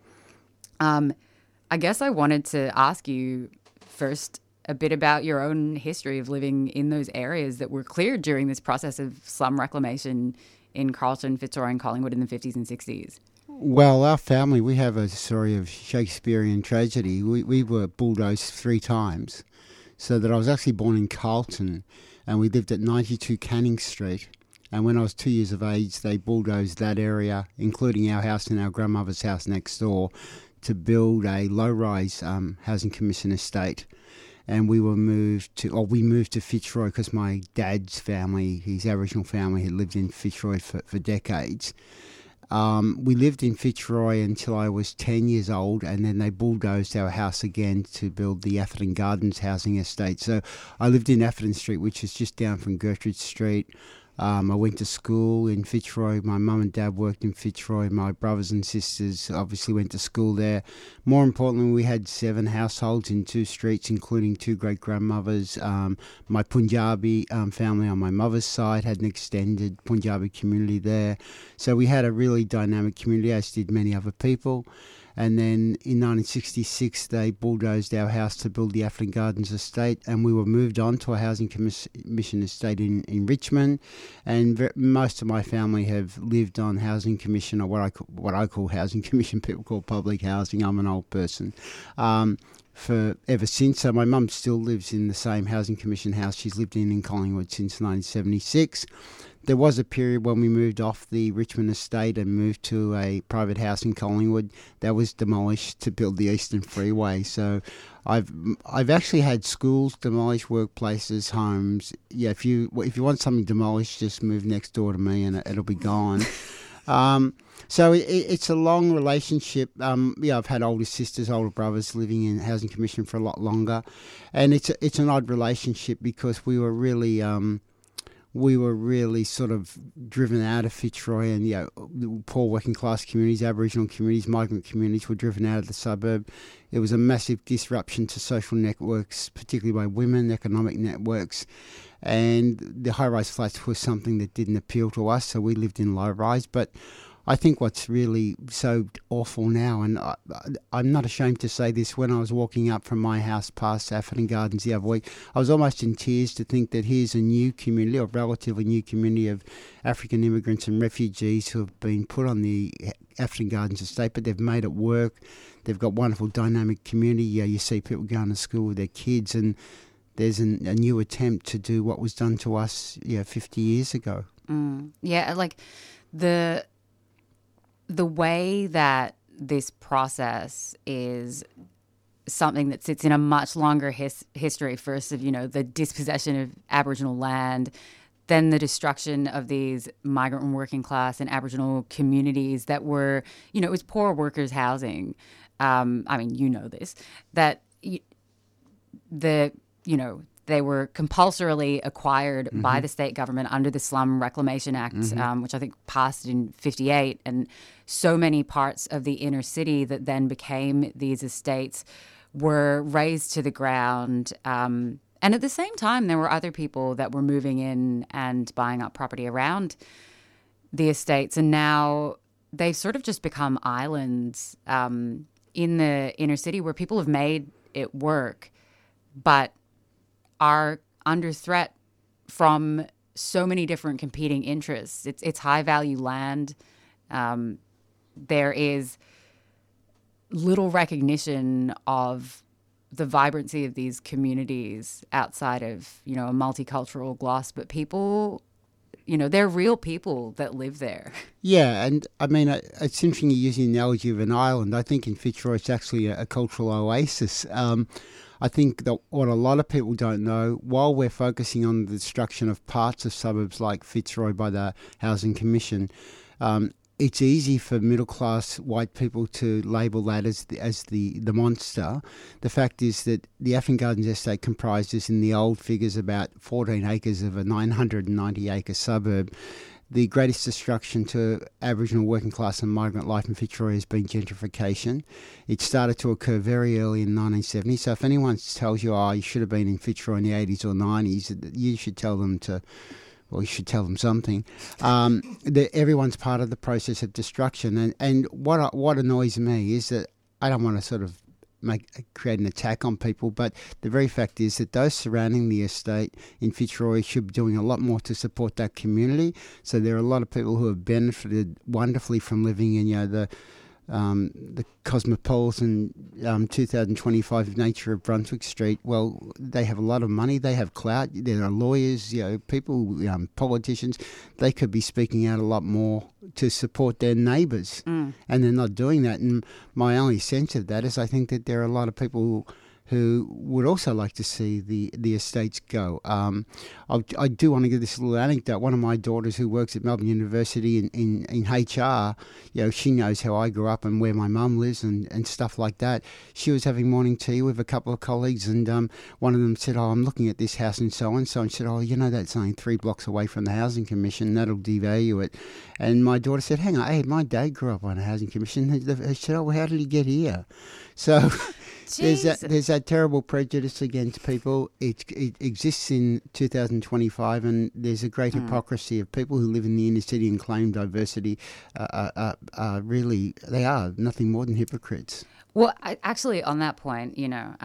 I guess I wanted to ask you first a bit about your own history of living in those areas that were cleared during this process of slum reclamation in Carlton, Fitzroy and Collingwood in the 50s and 60s. Well, our family, we have a story of Shakespearean tragedy. We were bulldozed 3 times. So that I was actually born in Carlton and we lived at 92 Canning Street. And when I was 2 years of age, they bulldozed that area, including our house and our grandmother's house next door, to build a low-rise housing commission estate. And we moved to Fitzroy because my dad's family, his Aboriginal family, had lived in Fitzroy for decades. We lived in Fitzroy until I was 10 years old, and then they bulldozed our house again to build the Atherton Gardens housing estate. So I lived in Atherton Street, which is just down from Gertrude Street. I went to school in Fitzroy. My mum and dad worked in Fitzroy. My brothers and sisters obviously went to school there. More importantly, we had 7 households in 2 streets, including 2 great-grandmothers. My Punjabi family on my mother's side had an extended Punjabi community there. So we had a really dynamic community, as did many other people. And then in 1966, they bulldozed our house to build the Atherton Gardens estate, and we were moved on to a housing commission estate in Richmond. And most of my family have lived on housing commission, or what I call housing commission, people call public housing. I'm an old person. For ever since. So my mum still lives in the same housing commission house she's lived in Collingwood since 1976. There was a period when we moved off the Richmond estate and moved to a private house in Collingwood that was demolished to build the Eastern Freeway. So I've actually had schools demolished, workplaces, homes. Yeah, if you want something demolished, just move next door to me and it'll be gone. So it's a long relationship. I've had older sisters, older brothers living in housing commission for a lot longer, and it's an odd relationship because we were really sort of driven out of Fitzroy, and poor working class communities, Aboriginal communities, migrant communities were driven out of the suburb. It was a massive disruption to social networks, particularly by women, economic networks. And the high-rise flats was something that didn't appeal to us, so we lived in low-rise. But I think what's really so awful now, and I'm not ashamed to say this, when I was walking up from my house past Atherton Gardens the other week, I was almost in tears to think that here's a new community, a relatively new community of African immigrants and refugees who have been put on the Atherton Gardens estate, but they've made it work. They've got wonderful dynamic community. You see people going to school with their kids, and there's a new attempt to do what was done to us 50 years ago. Yeah, like the way that this process is something that sits in a much longer history, first of, the dispossession of Aboriginal land, then the destruction of these migrant and working class and Aboriginal communities that were, it was poor workers' housing. This, that they were compulsorily acquired by the state government under the Slum Reclamation Act, which I think passed in 1958. And so many parts of the inner city that then became these estates were razed to the ground. And at the same time, there were other people that were moving in and buying up property around the estates. And now they've sort of just become islands in the inner city where people have made it work, but are under threat from so many different competing interests. It's high-value land. There is little recognition of the vibrancy of these communities outside of, a multicultural gloss, but people, they're real people that live there. Yeah, and it's interesting you use the analogy of an island. I think in Fitzroy it's actually a cultural oasis. I think that what a lot of people don't know, while we're focusing on the destruction of parts of suburbs like Fitzroy by the Housing Commission, it's easy for middle-class white people to label that as the monster. The fact is that the Atherton Gardens estate comprises, in the old figures, about 14 acres of a 990-acre suburb. the greatest destruction to Aboriginal working class and migrant life in Victoria has been gentrification. It started to occur very early in 1970. So if anyone tells you, you should have been in Fitzroy in the 80s or 90s, you should tell them you should tell them something. That everyone's part of the process of destruction. And what annoys me is that I don't want to sort of create an attack on people, but the very fact is that those surrounding the estate in Fitzroy should be doing a lot more to support that community. So there are a lot of people who have benefited wonderfully from living in the cosmopolitan 2025 nature of Brunswick Street. Well, they have a lot of money, they have clout, there are lawyers, people, politicians. They could be speaking out a lot more to support their neighbours, and they're not doing that. And my only sense of that is I think that there are a lot of people who would also like to see the estates go. I do want to give this little anecdote. One of my daughters who works at Melbourne University in HR, she knows how I grew up and where my mum lives and stuff like that. She was having morning tea with a couple of colleagues, and one of them said, I'm looking at this house and so and said, that's only 3 blocks away from the Housing Commission, that'll devalue it. And my daughter said, hang on, hey, my dad grew up on a Housing Commission. She said, how did he get here? So there's that terrible prejudice against people. It exists in 2025, and there's a great hypocrisy of people who live in the inner city and claim diversity. Really, they are nothing more than hypocrites. Well, actually, on that point,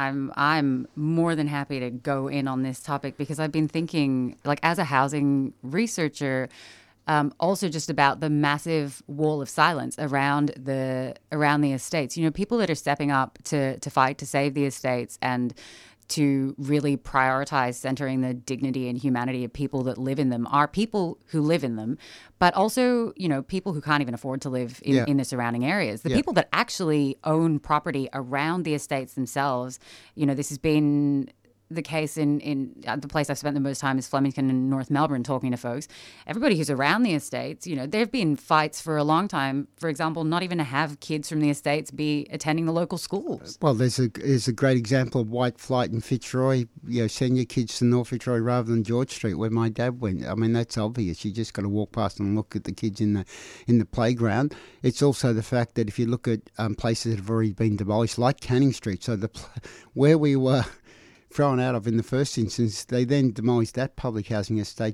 I'm more than happy to go in on this topic because I've been thinking, as a housing researcher, also just about the massive wall of silence around the estates. People that are stepping up to fight to save the estates and to really prioritize centering the dignity and humanity of people that live in them are people who live in them, but also, people who can't even afford to live in the surrounding areas. The people that actually own property around the estates themselves, this has been the case in the place I've spent the most time is Flemington in North Melbourne, talking to folks. Everybody who's around the estates, there have been fights for a long time, for example, not even to have kids from the estates be attending the local schools. Well, there's a great example of white flight in Fitzroy. Send your kids to North Fitzroy rather than George Street, where my dad went. I mean, that's obvious. You just got to walk past and look at the kids in the playground. It's also the fact that if you look at places that have already been demolished, like Canning Street, so where we were thrown out of in the first instance, they then demolished that public housing estate,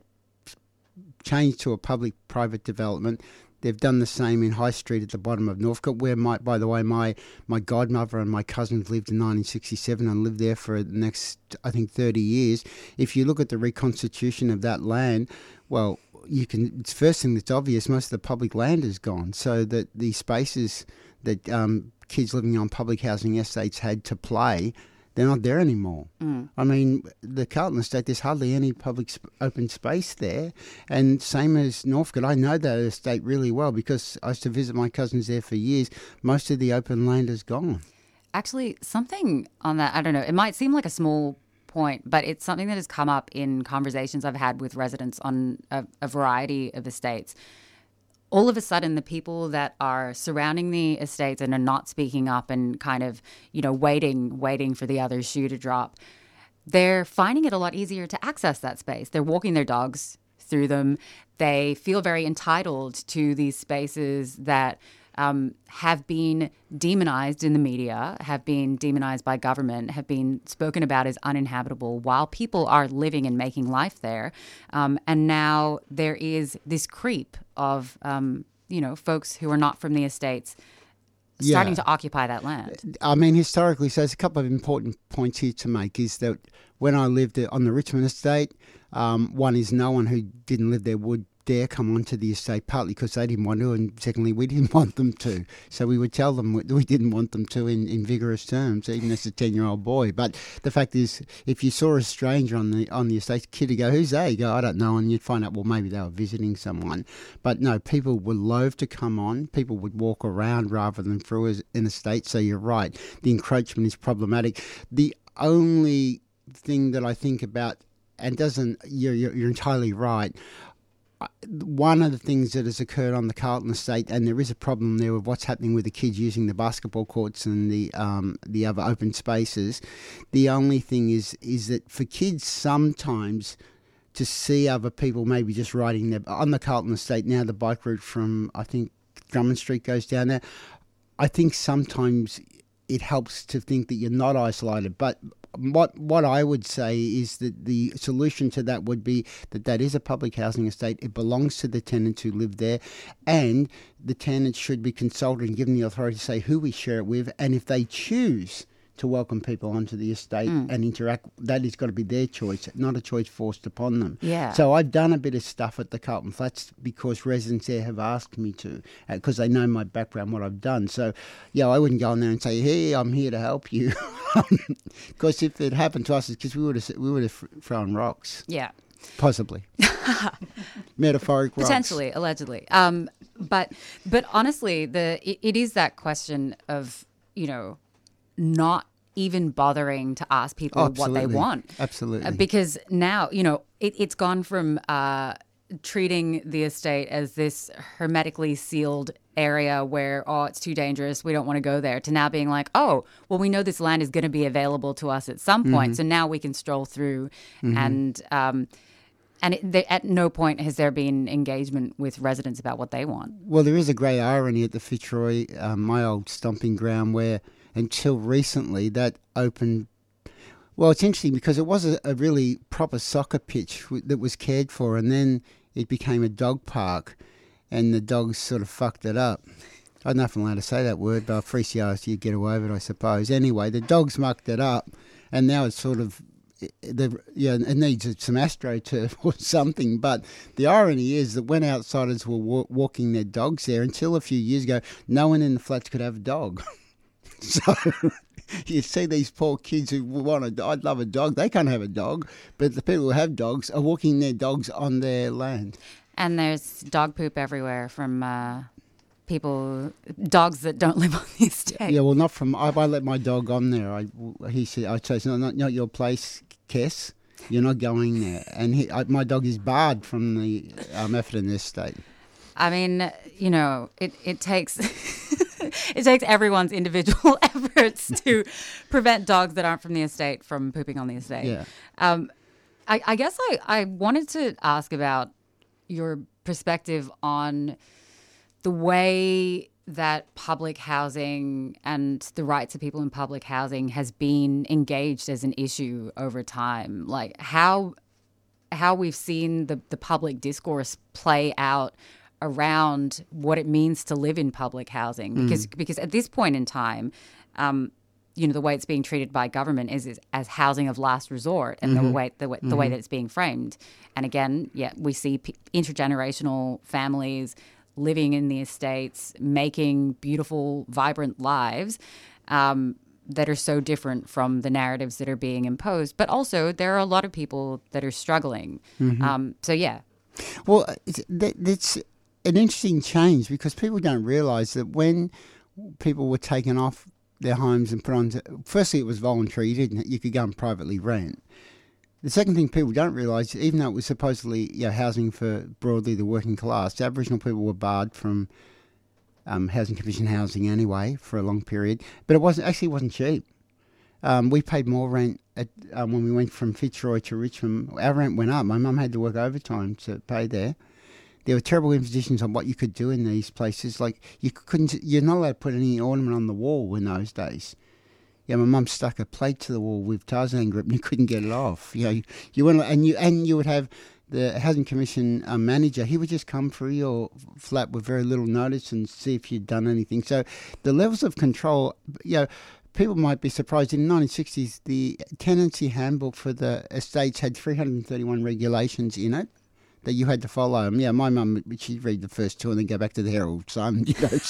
changed to a public-private development. They've done the same in High Street at the bottom of Northcote, where, by the way, my godmother and my cousins lived in 1967 and lived there for the next, I think, 30 years. If you look at the reconstitution of that land, well, it's first thing that's obvious, most of the public land is gone, so that the spaces that kids living on public housing estates had to play, they're not there anymore. I mean, the Carlton estate, there's hardly any public open space there. And same as Northcote, I know that estate really well because I used to visit my cousins there for years. Most of the open land is gone. Actually, something on that, I don't know, it might seem like a small point, but it's something that has come up in conversations I've had with residents on a variety of estates. All of a sudden, the people that are surrounding the estates and are not speaking up and kind of, waiting for the other shoe to drop, they're finding it a lot easier to access that space. They're walking their dogs through them. They feel very entitled to these spaces that have been demonized in the media, have been demonized by government, have been spoken about as uninhabitable while people are living and making life there. And now there is this creep of, folks who are not from the estates starting to occupy that land. I mean, historically, so there's a couple of important points here to make is that when I lived on the Richmond estate, one is no one who didn't live there would dare come onto the estate, partly because they didn't want to, and secondly, we didn't want them to. So we would tell them we didn't want them to in vigorous terms, even as a 10-year-old boy. But the fact is, if you saw a stranger on the estate, kid would go, "Who's that?" You go, "I don't know," and you'd find out, well, maybe they were visiting someone. But no, people were loath to come on. People would walk around rather than through an estate. So you're right, the encroachment is problematic. The only thing that I think about, and you're entirely right. One of the things that has occurred on the Carlton estate, and there is a problem there with what's happening with the kids using the basketball courts and the other open spaces. The only thing is that for kids sometimes to see other people maybe just riding their on the Carlton Estate now. The bike route from I think Drummond Street goes down there. I think sometimes it helps to think that you're not isolated, but what I would say is that the solution to that would be that is a public housing estate. It belongs to the tenants who live there, and the tenants should be consulted and given the authority to say who we share it with, and if they choose to welcome people onto the estate and interact, that has got to be their choice, not a choice forced upon them. Yeah. So I've done a bit of stuff at the Carlton Flats because residents there have asked me to, because they know my background, what I've done. So, yeah, I wouldn't go in there and say, hey, I'm here to help you. Because if it happened to us, it's because we would have thrown rocks. Yeah. Possibly. Metaphoric rocks. Potentially, allegedly. But honestly, it is that question of, not even bothering to ask people what they want. Absolutely. Because now, it's gone from treating the estate as this hermetically sealed area where, it's too dangerous, we don't want to go there, to now being like, we know this land is going to be available to us at some point, so now we can stroll through. And at no point has there been engagement with residents about what they want. Well, there is a great irony at the Fitzroy, my old stomping ground, where until recently that opened. Well, it's interesting because it was a really proper soccer pitch that was cared for, and then it became a dog park, and the dogs sort of fucked it up. I don't know if I'm allowed to say that word, but 3CR, you get away with it, I suppose. Anyway, the dogs mucked it up, and now it's sort of, it needs some astroturf or something. But the irony is that when outsiders were walking their dogs there, until a few years ago, no one in the flats could have a dog. So you see these poor kids who I'd love a dog. They can't have a dog, but the people who have dogs are walking their dogs on their land. And there's dog poop everywhere from dogs that don't live on the estate. Yeah, well, not from. I let my dog on there. He said, "I chose not your place, Kess. You're not going there." And my dog is barred from the Efferton estate. I mean, it takes. It takes everyone's individual efforts to prevent dogs that aren't from the estate from pooping on the estate. Yeah. I guess I wanted to ask about your perspective on the way that public housing and the rights of people in public housing has been engaged as an issue over time. Like how we've seen the public discourse play out around what it means to live in public housing, because at this point in time, the way it's being treated by government is as housing of last resort, and the way that it's being framed. And again, we see intergenerational families living in the estates, making beautiful, vibrant lives that are so different from the narratives that are being imposed. But also, there are a lot of people that are struggling. Well, it's an interesting change, because people don't realise that when people were taken off their homes and put on, firstly it was voluntary, you could go and privately rent. The second thing people don't realise, even though it was supposedly housing for broadly the working class, the Aboriginal people were barred from Housing Commission housing anyway for a long period, but it wasn't cheap. We paid more rent when we went from Fitzroy to Richmond. Our rent went up. My mum had to work overtime to pay there. There were terrible impositions on what you could do in these places. Like you're not allowed to put any ornament on the wall in those days. Yeah, my mum stuck a plate to the wall with Tarzan grip, and you couldn't get it off. You went and you would have the Housing Commission manager. He would just come through your flat with very little notice and see if you'd done anything. So the levels of control, people might be surprised. In the 1960s, the tenancy handbook for the estates had 331 regulations in it that you had to follow. Yeah, my mum, she'd read the first two and then go back to the Herald Sun,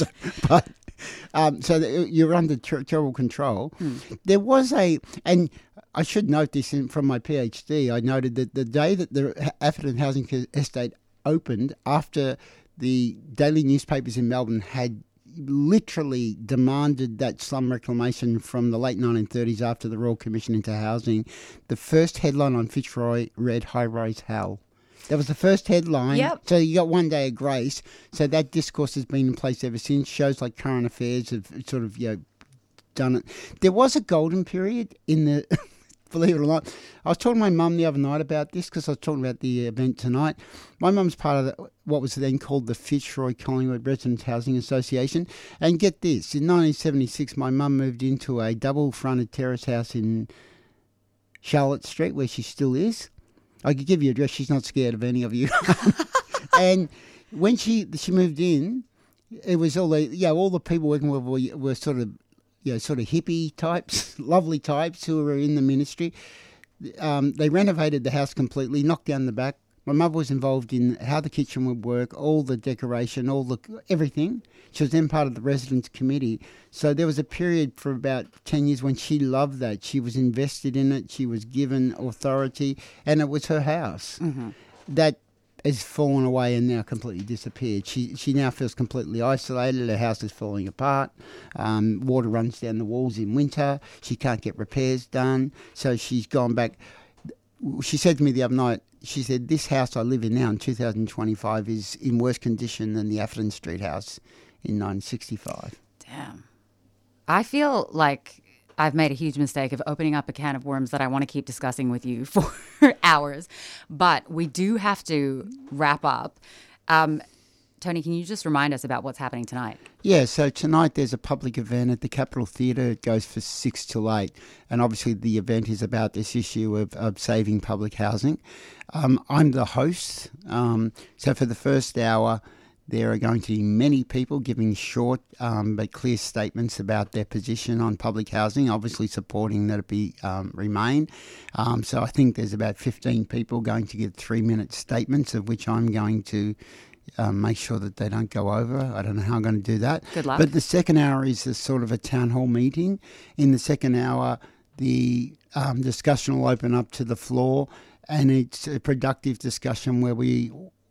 so you're under terrible control. There was and I should note this from my PhD, I noted that the day that the Atherton Housing Estate opened, after the daily newspapers in Melbourne had literally demanded that slum reclamation from the late 1930s after the Royal Commission into Housing, the first headline on Fitzroy read "High-Rise Hell." That was the first headline. Yep. So you got one day of grace. So that discourse has been in place ever since. Shows like Current Affairs have sort of done it. There was a golden period in the believe it or not. I was talking to my mum the other night about this because I was talking about the event tonight. My mum's part of what was then called the Fitzroy Collingwood Residents Housing Association. And get this, in 1976, my mum moved into a double-fronted terrace house in Charlotte Street, where she still is. I could give you an address. She's not scared of any of you. And when she moved in, it was all the people working with were sort of hippie types, lovely types who were in the ministry. They renovated the house completely, knocked down the back. My mother was involved in how the kitchen would work, all the decoration, everything. She was then part of the residents' committee. So there was a period for about 10 years when she loved that. She was invested in it. She was given authority, and it was her house. Mm-hmm. That has fallen away and now completely disappeared. She now feels completely isolated. Her house is falling apart. Water runs down the walls in winter. She can't get repairs done. So she's gone back. She said to me the other night, she said, this house I live in now in 2025 is in worse condition than the Atherton Street house in 1965. Damn. I feel like I've made a huge mistake of opening up a can of worms that I want to keep discussing with you for hours. But we do have to wrap up. Tony, can you just remind us about what's happening tonight? Yeah, so tonight there's a public event at the Capitol Theatre. It goes for 6 till 8. And obviously the event is about this issue of saving public housing. I'm the host. So for the first hour, there are going to be many people giving short but clear statements about their position on public housing, obviously supporting that it be remain. So I think there's about 15 people going to give 3-minute statements, of which I'm going to make sure that they don't go over. I don't know how I'm going to do that. Good luck. But the second hour is a sort of a town hall meeting. In the second hour, the discussion will open up to the floor, and it's a productive discussion where we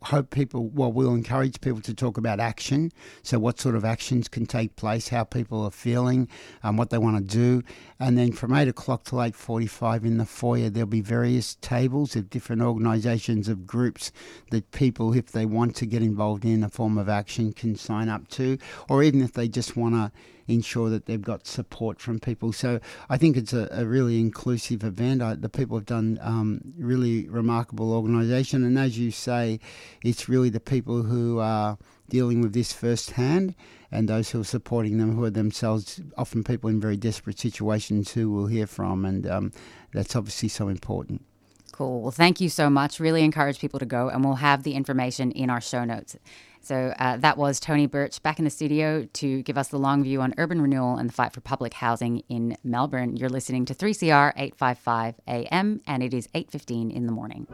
we'll encourage people to talk about action. So what sort of actions can take place, how people are feeling, what they want to do. And then from 8 o'clock till 8:45 in the foyer, there'll be various tables of different organisations, of groups that people, if they want to get involved in a form of action, can sign up to, or even if they just want to ensure that they've got support from people. So I think it's a really inclusive event. The people have done really remarkable organisation, and as you say, it's really the people who are dealing with this firsthand and those who are supporting them, who are themselves often people in very desperate situations who we'll hear from, and that's obviously so important. Cool. Well, thank you so much. Really encourage people to go, and we'll have the information in our show notes. So that was Tony Birch back in the studio to give us the long view on urban renewal and the fight for public housing in Melbourne. You're listening to 3CR 855 AM, and it is 8:15 in the morning.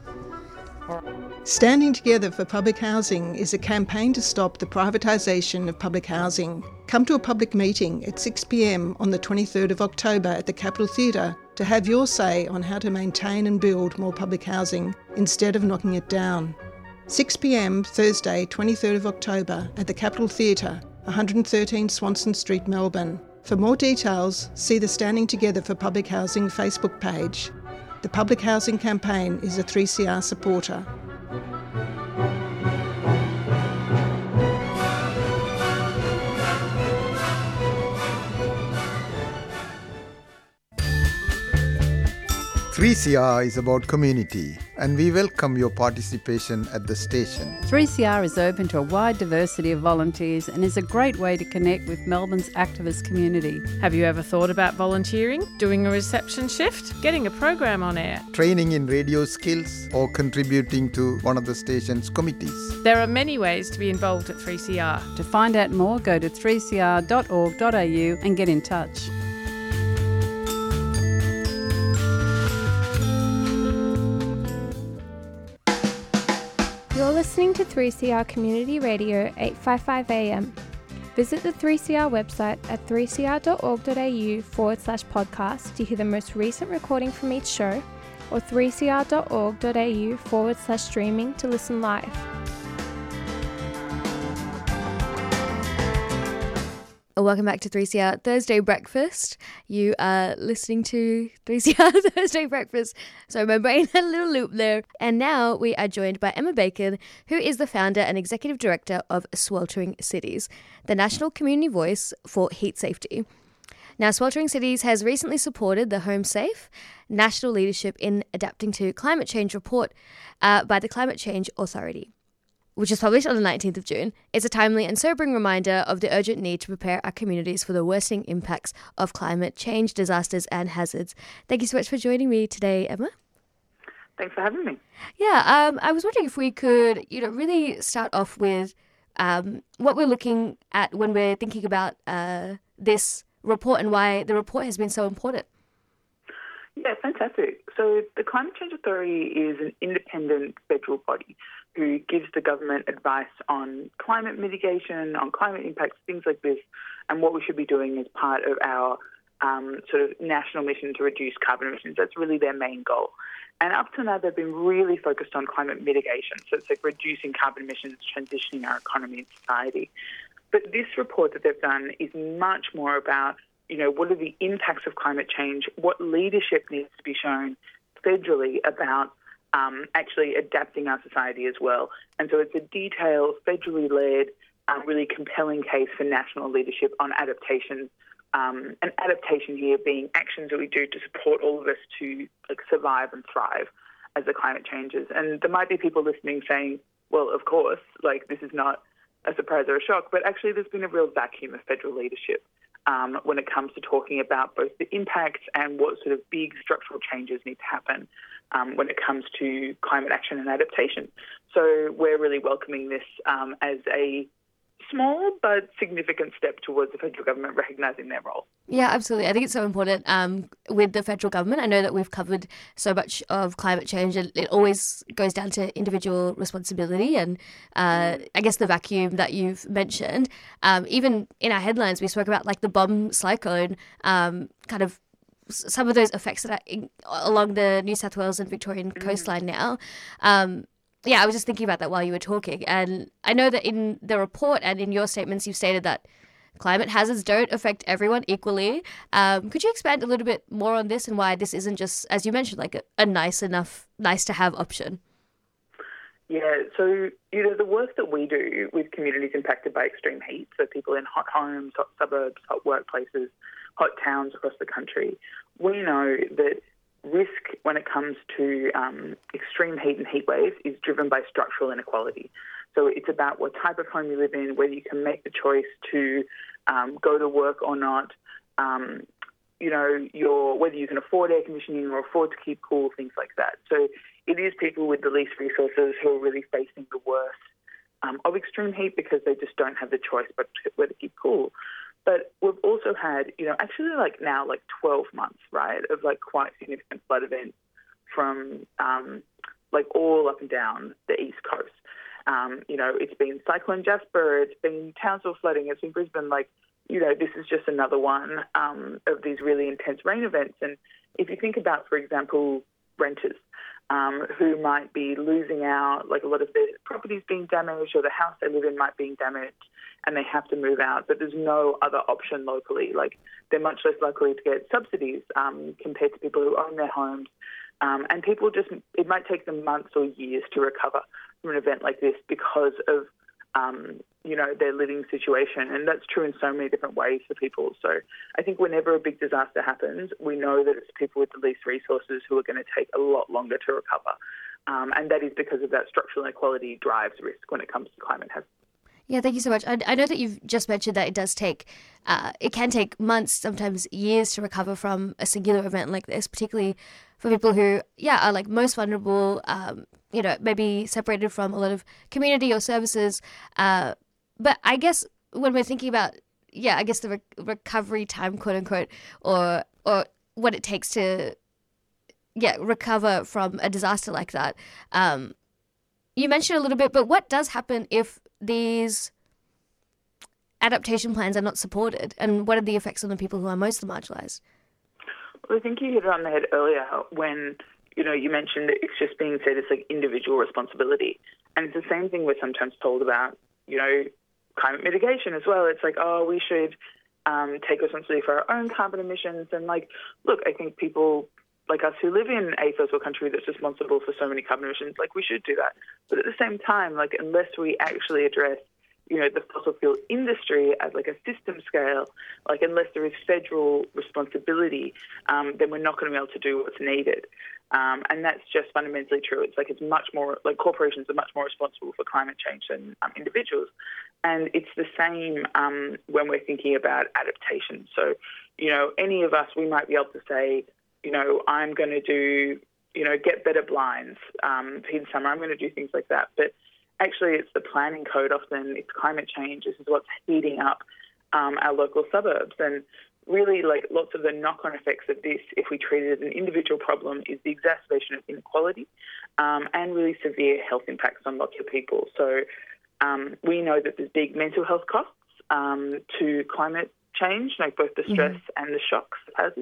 Standing Together for Public Housing is a campaign to stop the privatisation of public housing. Come to a public meeting at 6 p.m. on the 23rd of October at the Capitol Theatre to have your say on how to maintain and build more public housing instead of knocking it down. 6 p.m. Thursday, 23rd of October at the Capitol Theatre, 113 Swanson Street, Melbourne. For more details, see the Standing Together for Public Housing Facebook page. The Public Housing Campaign is a 3CR supporter. "3CR is about community, and we welcome your participation at the station. 3CR is open to a wide diversity of volunteers and is a great way to connect with Melbourne's activist community. Have you ever thought about volunteering, doing a reception shift, getting a program on air, Training in radio skills, or contributing to one of the station's committees? There are many ways to be involved at 3CR. To find out more, go to 3cr.org.au and get in touch. You're listening to 3CR Community Radio 855 AM. Visit the 3CR website at 3cr.org.au/podcast to hear the most recent recording from each show, or 3cr.org.au/streaming to listen live. Welcome back to 3CR Thursday Breakfast. You are listening to 3CR Thursday Breakfast. So my brain had a little loop there. And now we are joined by Emma Bacon, who is the founder and executive director of Sweltering Cities, the national community voice for heat safety. Now, Sweltering Cities has recently supported the Home Safe National Leadership in Adapting to Climate Change report by the Climate Change Authority, which is published on the 19th of June. It's a timely and sobering reminder of the urgent need to prepare our communities for the worsening impacts of climate change, disasters and hazards. Thank you so much for joining me today, Emma. Thanks for having me. Yeah, I was wondering if we could, really start off with what we're looking at when we're thinking about this report and why the report has been so important. Yeah, fantastic. So the Climate Change Authority is an independent federal body who gives the government advice on climate mitigation, on climate impacts, things like this, and what we should be doing as part of our sort of national mission to reduce carbon emissions. That's really their main goal. And up to now, they've been really focused on climate mitigation. So it's like reducing carbon emissions, transitioning our economy and society. But this report that they've done is much more about, what are the impacts of climate change, what leadership needs to be shown federally about actually adapting our society as well. And so it's a detailed, federally led, really compelling case for national leadership on adaptation. And adaptation here being actions that we do to support all of us to survive and thrive as the climate changes. And there might be people listening saying, well, of course, this is not a surprise or a shock, but actually there's been a real vacuum of federal leadership when it comes to talking about both the impacts and what sort of big structural changes need to happen when it comes to climate action and adaptation. So we're really welcoming this as a small but significant step towards the federal government recognising their role. Yeah, absolutely. I think it's so important with the federal government. I know that we've covered so much of climate change and it always goes down to individual responsibility and I guess the vacuum that you've mentioned. Even in our headlines, we spoke about the bomb cyclone, kind of some of those effects that are along the New South Wales and Victorian coastline now. Yeah, I was just thinking about that while you were talking. And I know that in the report and in your statements, you've stated that climate hazards don't affect everyone equally. Could you expand a little bit more on this and why this isn't just, as you mentioned, a nice to have option? Yeah, so, the work that we do with communities impacted by extreme heat, so people in hot homes, hot suburbs, hot workplaces, hot towns across the country, we know that risk when it comes to extreme heat and heat waves is driven by structural inequality. So it's about what type of home you live in, whether you can make the choice to go to work or not, whether you can afford air conditioning or afford to keep cool, things like that. So it is people with the least resources who are really facing the worst of extreme heat because they just don't have the choice but whether to keep cool. But we've also had, actually 12 months, right, of quite significant flood events from all up and down the East Coast. It's been Cyclone Jasper, it's been Townsville flooding, it's been Brisbane. This is just another one of these really intense rain events. And if you think about, for example, renters who might be losing out, a lot of their properties being damaged or the house they live in might be damaged, and they have to move out, but there's no other option locally. They're much less likely to get subsidies compared to people who own their homes. And people it might take them months or years to recover from an event like this because of, their living situation. And that's true in so many different ways for people. So I think whenever a big disaster happens, we know that it's people with the least resources who are going to take a lot longer to recover. And that is because of that structural inequality drives risk when it comes to climate hazards. Yeah, thank you so much. I know that you've just mentioned that it can take months, sometimes years to recover from a singular event like this, particularly for people who, are most vulnerable, maybe separated from a lot of community or services. But I guess when we're thinking about, the recovery time, quote unquote, or what it takes to, recover from a disaster like that. You mentioned a little bit, but what does happen if these adaptation plans are not supported, and what are the effects on the people who are most marginalised? Well, I think you hit it on the head earlier when, you mentioned that it's just being said it's individual responsibility. And it's the same thing we're sometimes told about, climate mitigation as well. It's we should take responsibility for our own carbon emissions. And look, I think people like us who live in a first world country that's responsible for so many carbon emissions, we should do that. But at the same time, unless we actually address the fossil fuel industry at like a system scale, like unless there is federal responsibility, then we're not going to be able to do what's needed. And that's just fundamentally true. It's like it's much more like corporations are much more responsible for climate change than individuals. And it's the same when we're thinking about adaptation. So, any of us, we might be able to say, I'm going to do, get better blinds in summer. I'm going to do things like that. But actually, it's the planning code often. It's climate change. This is what's heating up our local suburbs. And really, like lots of the knock-on effects of this, if we treat it as an individual problem, is the exacerbation of inequality and really severe health impacts on lots of people. So we know that there's big mental health costs to climate change, like both the stress and the shocks it has.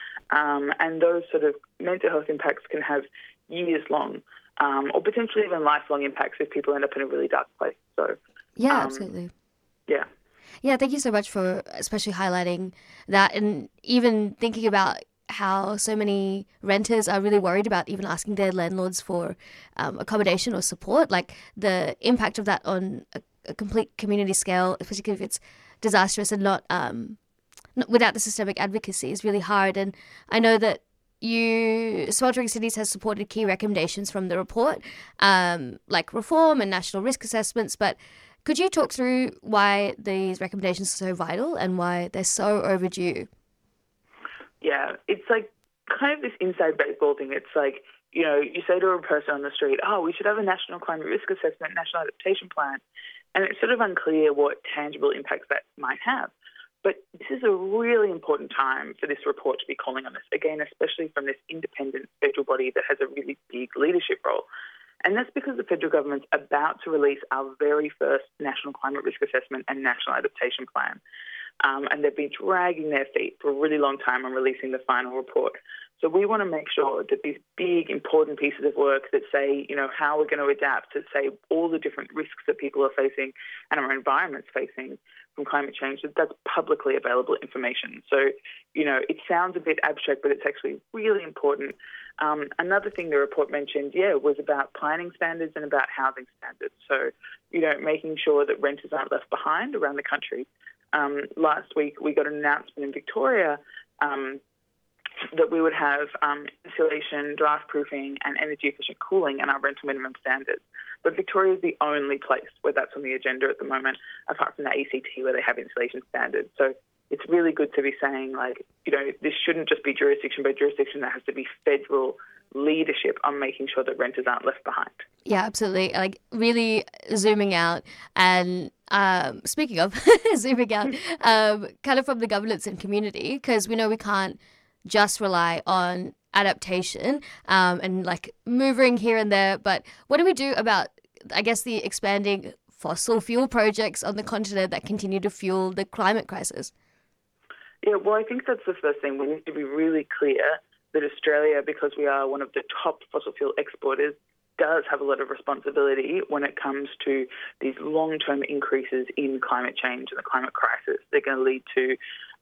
And those sort of mental health impacts can have years-long or potentially even lifelong impacts if people end up in a really dark place. So yeah, absolutely. Yeah. Yeah, thank you so much for especially highlighting that and even thinking about how so many renters are really worried about even asking their landlords for accommodation or support, like the impact of that on a complete community scale, especially if it's disastrous and not without the systemic advocacy is really hard. And I know that Smoldering Cities has supported key recommendations from the report, like reform and national risk assessments, but could you talk through why these recommendations are so vital and why they're so overdue? Yeah, it's like kind of this inside baseball thing. It's like, you say to a person on the street, we should have a national climate risk assessment, national adaptation plan. And it's sort of unclear what tangible impacts that might have. But this is a really important time for this report to be calling on this, again, especially from this independent federal body that has a really big leadership role. And that's because the federal government's about to release our very first National Climate Risk Assessment and National Adaptation Plan. And they've been dragging their feet for a really long time on releasing the final report. So we want to make sure that these big, important pieces of work that say, how we're going to adapt, that say all the different risks that people are facing and our environment's facing from climate change, that's publicly available information. So, it sounds a bit abstract, but it's actually really important. Another thing the report mentioned, was about planning standards and about housing standards. So, making sure that renters aren't left behind around the country. Last week, we got an announcement in Victoria that we would have insulation, draft proofing and energy efficient cooling in our rental minimum standards. But Victoria is the only place where that's on the agenda at the moment, apart from the ACT where they have insulation standards. So it's really good to be saying, this shouldn't just be jurisdiction by jurisdiction. There has to be federal leadership on making sure that renters aren't left behind. Yeah, absolutely. Like really zooming out and speaking of zooming out, kind of from the governance and community, because we know we can't just rely on adaptation and like moving here and there. But what do we do about, I guess, the expanding fossil fuel projects on the continent that continue to fuel the climate crisis? Yeah, well, I think that's the first thing. We need to be really clear that Australia, because we are one of the top fossil fuel exporters, does have a lot of responsibility when it comes to these long-term increases in climate change and the climate crisis. They're going to lead to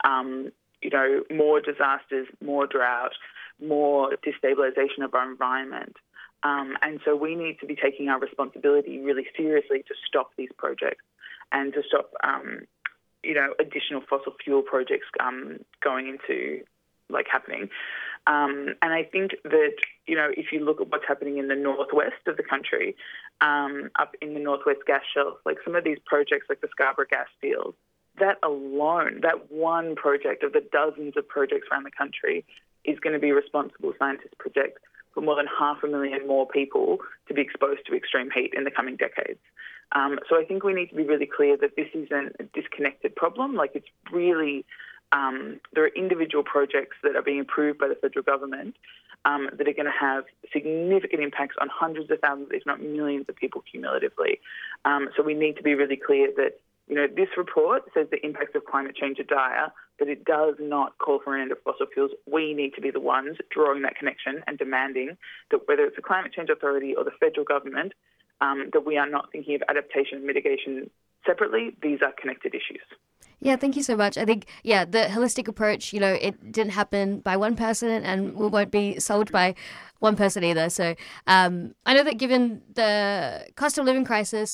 more disasters, more drought, more destabilisation of our environment. And so we need to be taking our responsibility really seriously to stop these projects and to stop, additional fossil fuel projects going into, happening. And I think that, if you look at what's happening in the northwest of the country, up in the northwest gas shelf, like some of these projects like the Scarborough gas field, that alone, that one project of the dozens of projects around the country is going to be responsible, scientists project, for more than 500,000 more people to be exposed to extreme heat in the coming decades. So I think we need to be really clear that this isn't a disconnected problem. Like it's really, there are individual projects that are being approved by the federal government that are going to have significant impacts on hundreds of thousands, if not millions of people cumulatively. So we need to be really clear that this report says the impacts of climate change are dire, but it does not call for an end of fossil fuels. We need to be the ones drawing that connection and demanding that whether it's the Climate Change Authority or the federal government, that we are not thinking of adaptation and mitigation separately. These are connected issues. Yeah, thank you so much. I think, the holistic approach, it didn't happen by one person and won't be solved by one person either. So I know that given the cost of living crisis,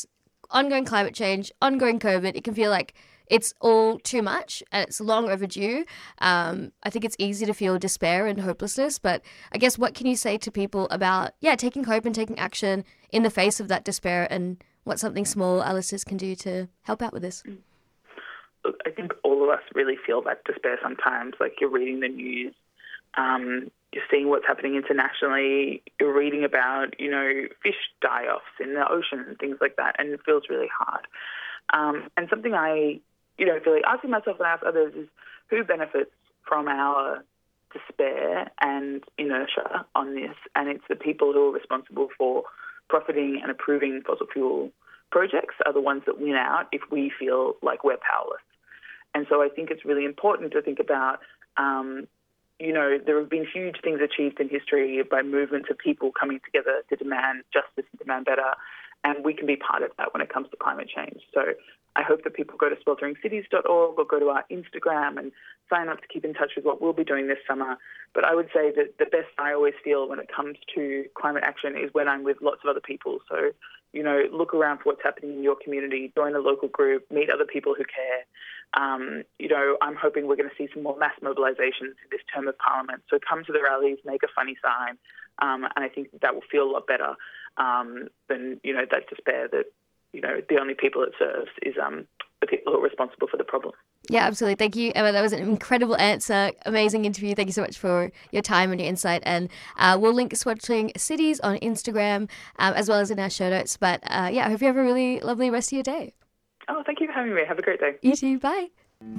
ongoing climate change, ongoing COVID, it can feel like it's all too much and it's long overdue. I think it's easy to feel despair and hopelessness, but I guess what can you say to people about, taking hope and taking action in the face of that despair, and what something small Alistair can do to help out with this? Look, I think all of us really feel that despair sometimes. Like, you're reading the news, you're seeing what's happening internationally, you're reading about, fish die-offs in the ocean and things like that, and it feels really hard. And something I feel like asking myself and ask others is, who benefits from our despair and inertia on this? And it's the people who are responsible for profiting and approving fossil fuel projects are the ones that win out if we feel like we're powerless. And so I think it's really important to think about, there have been huge things achieved in history by movements of people coming together to demand justice and demand better. And we can be part of that when it comes to climate change. So I hope that people go to swelteringcities.org or go to our Instagram and sign up to keep in touch with what we'll be doing this summer. But I would say that the best I always feel when it comes to climate action is when I'm with lots of other people. So, look around for what's happening in your community, join a local group, meet other people who care. I'm hoping we're going to see some more mass mobilisations in this term of Parliament. So come to the rallies, make a funny sign, and I think that will feel a lot better than, that despair that, the only people it serves is the people who are responsible for the problem. Yeah, absolutely. Thank you, Emma. That was an incredible answer. Amazing interview. Thank you so much for your time and your insight. And we'll link Sweltering Cities on Instagram as well as in our show notes. But I hope you have a really lovely rest of your day. Oh, thank you for having me. Have a great day. You too. Bye.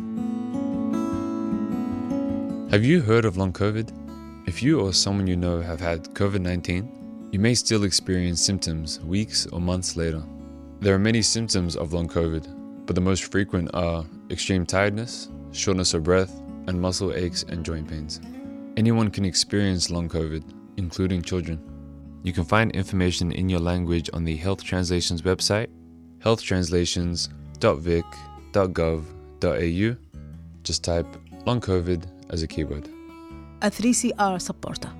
Have you heard of long COVID? If you or someone you know have had COVID-19, you may still experience symptoms weeks or months later. There are many symptoms of long COVID, but the most frequent are extreme tiredness, shortness of breath, and muscle aches and joint pains. Anyone can experience long COVID, including children. You can find information in your language on the Health Translations website, healthtranslations.vic.gov.au. Just type long COVID as a keyword. A 3CR supporter.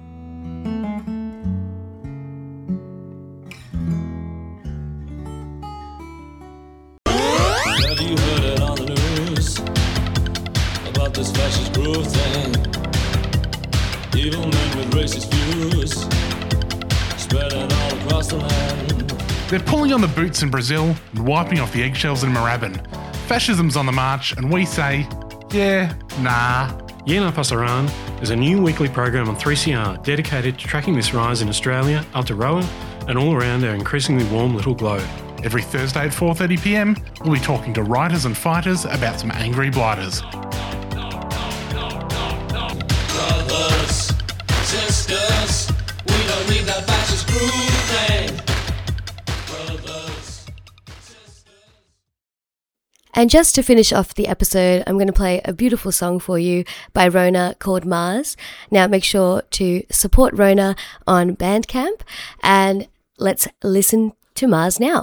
Have you heard it on the news about this fascist growth thing? Evil men with racist views spreading all across the land. They're pulling on the boots in Brazil and wiping off the eggshells in Moorabbin. Fascism's on the march, and we say, yeah, nah. Yena Pasaran is a new weekly program on 3CR dedicated to tracking this rise in Australia, Aotearoa, and all around our increasingly warm little globe. Every Thursday at 4:30pm, we'll be talking to writers and fighters about some angry blighters. Brothers, sisters, we don't need that fascist groove thing. Brothers. And just to finish off the episode, I'm going to play a beautiful song for you by Rona called Mars. Now make sure to support Rona on Bandcamp, and let's listen to Mars now.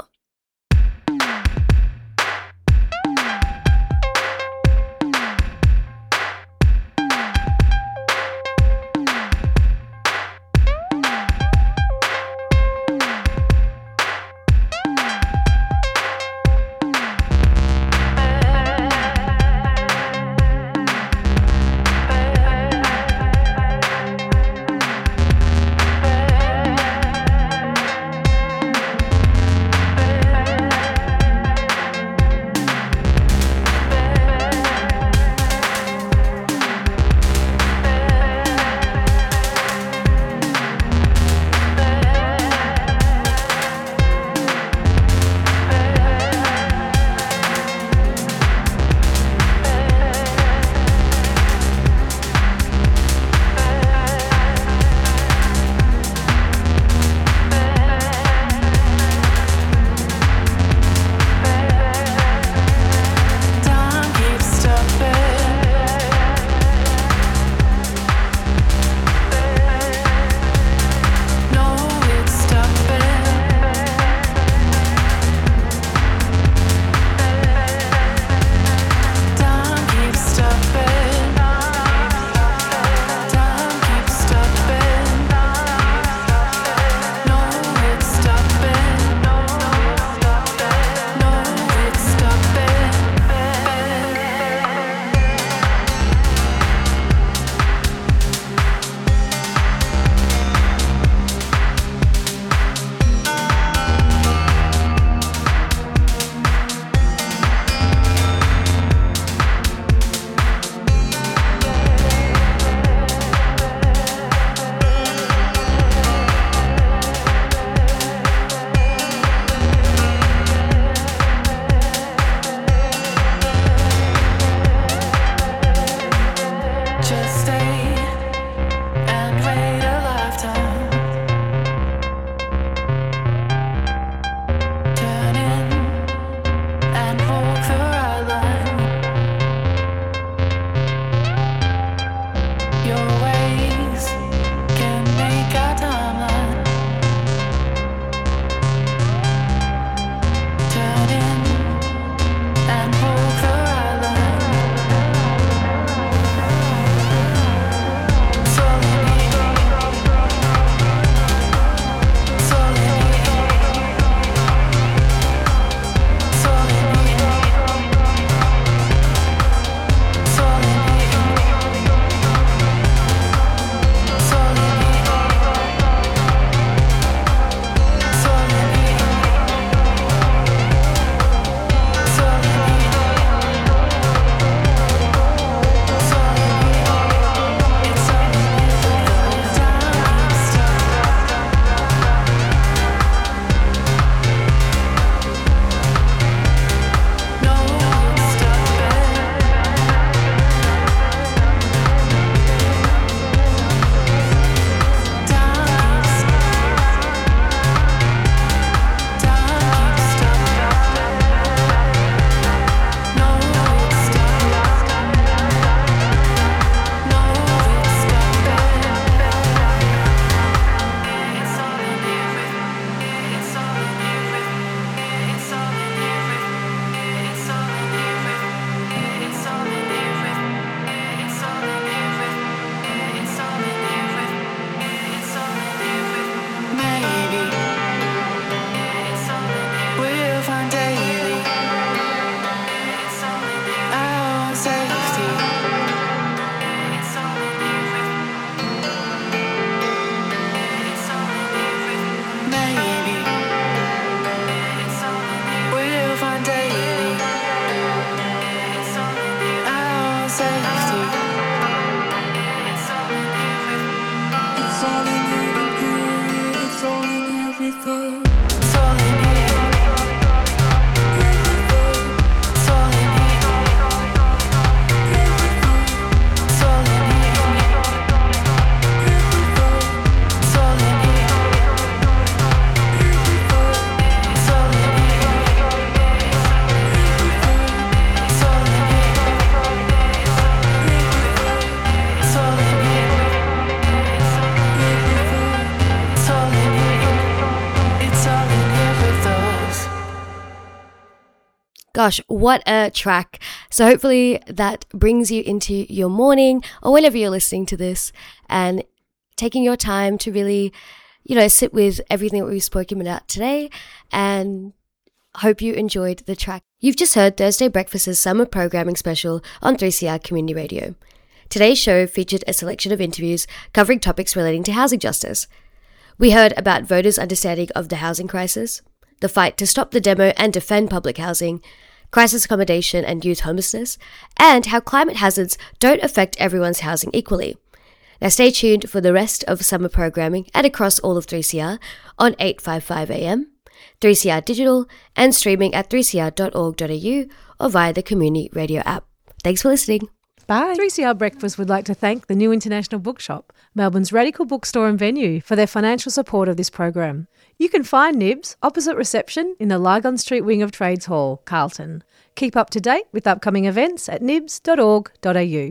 Gosh, what a track. So hopefully that brings you into your morning or whenever you're listening to this and taking your time to really, sit with everything that we've spoken about today, and hope you enjoyed the track. You've just heard Thursday Breakfast's summer programming special on 3CR Community Radio. Today's show featured a selection of interviews covering topics relating to housing justice. We heard about voters' understanding of the housing crisis, the fight to stop the demo and defend public housing, crisis accommodation and youth homelessness, and how climate hazards don't affect everyone's housing equally. Now stay tuned for the rest of summer programming and across all of 3CR on 855 AM, 3CR Digital, and streaming at 3cr.org.au or via the Community Radio app. Thanks for listening. Bye. 3CR Breakfast would like to thank the New International Bookshop, Melbourne's radical bookstore and venue, for their financial support of this program. You can find Nibs opposite reception in the Lygon Street wing of Trades Hall, Carlton. Keep up to date with upcoming events at nibs.org.au.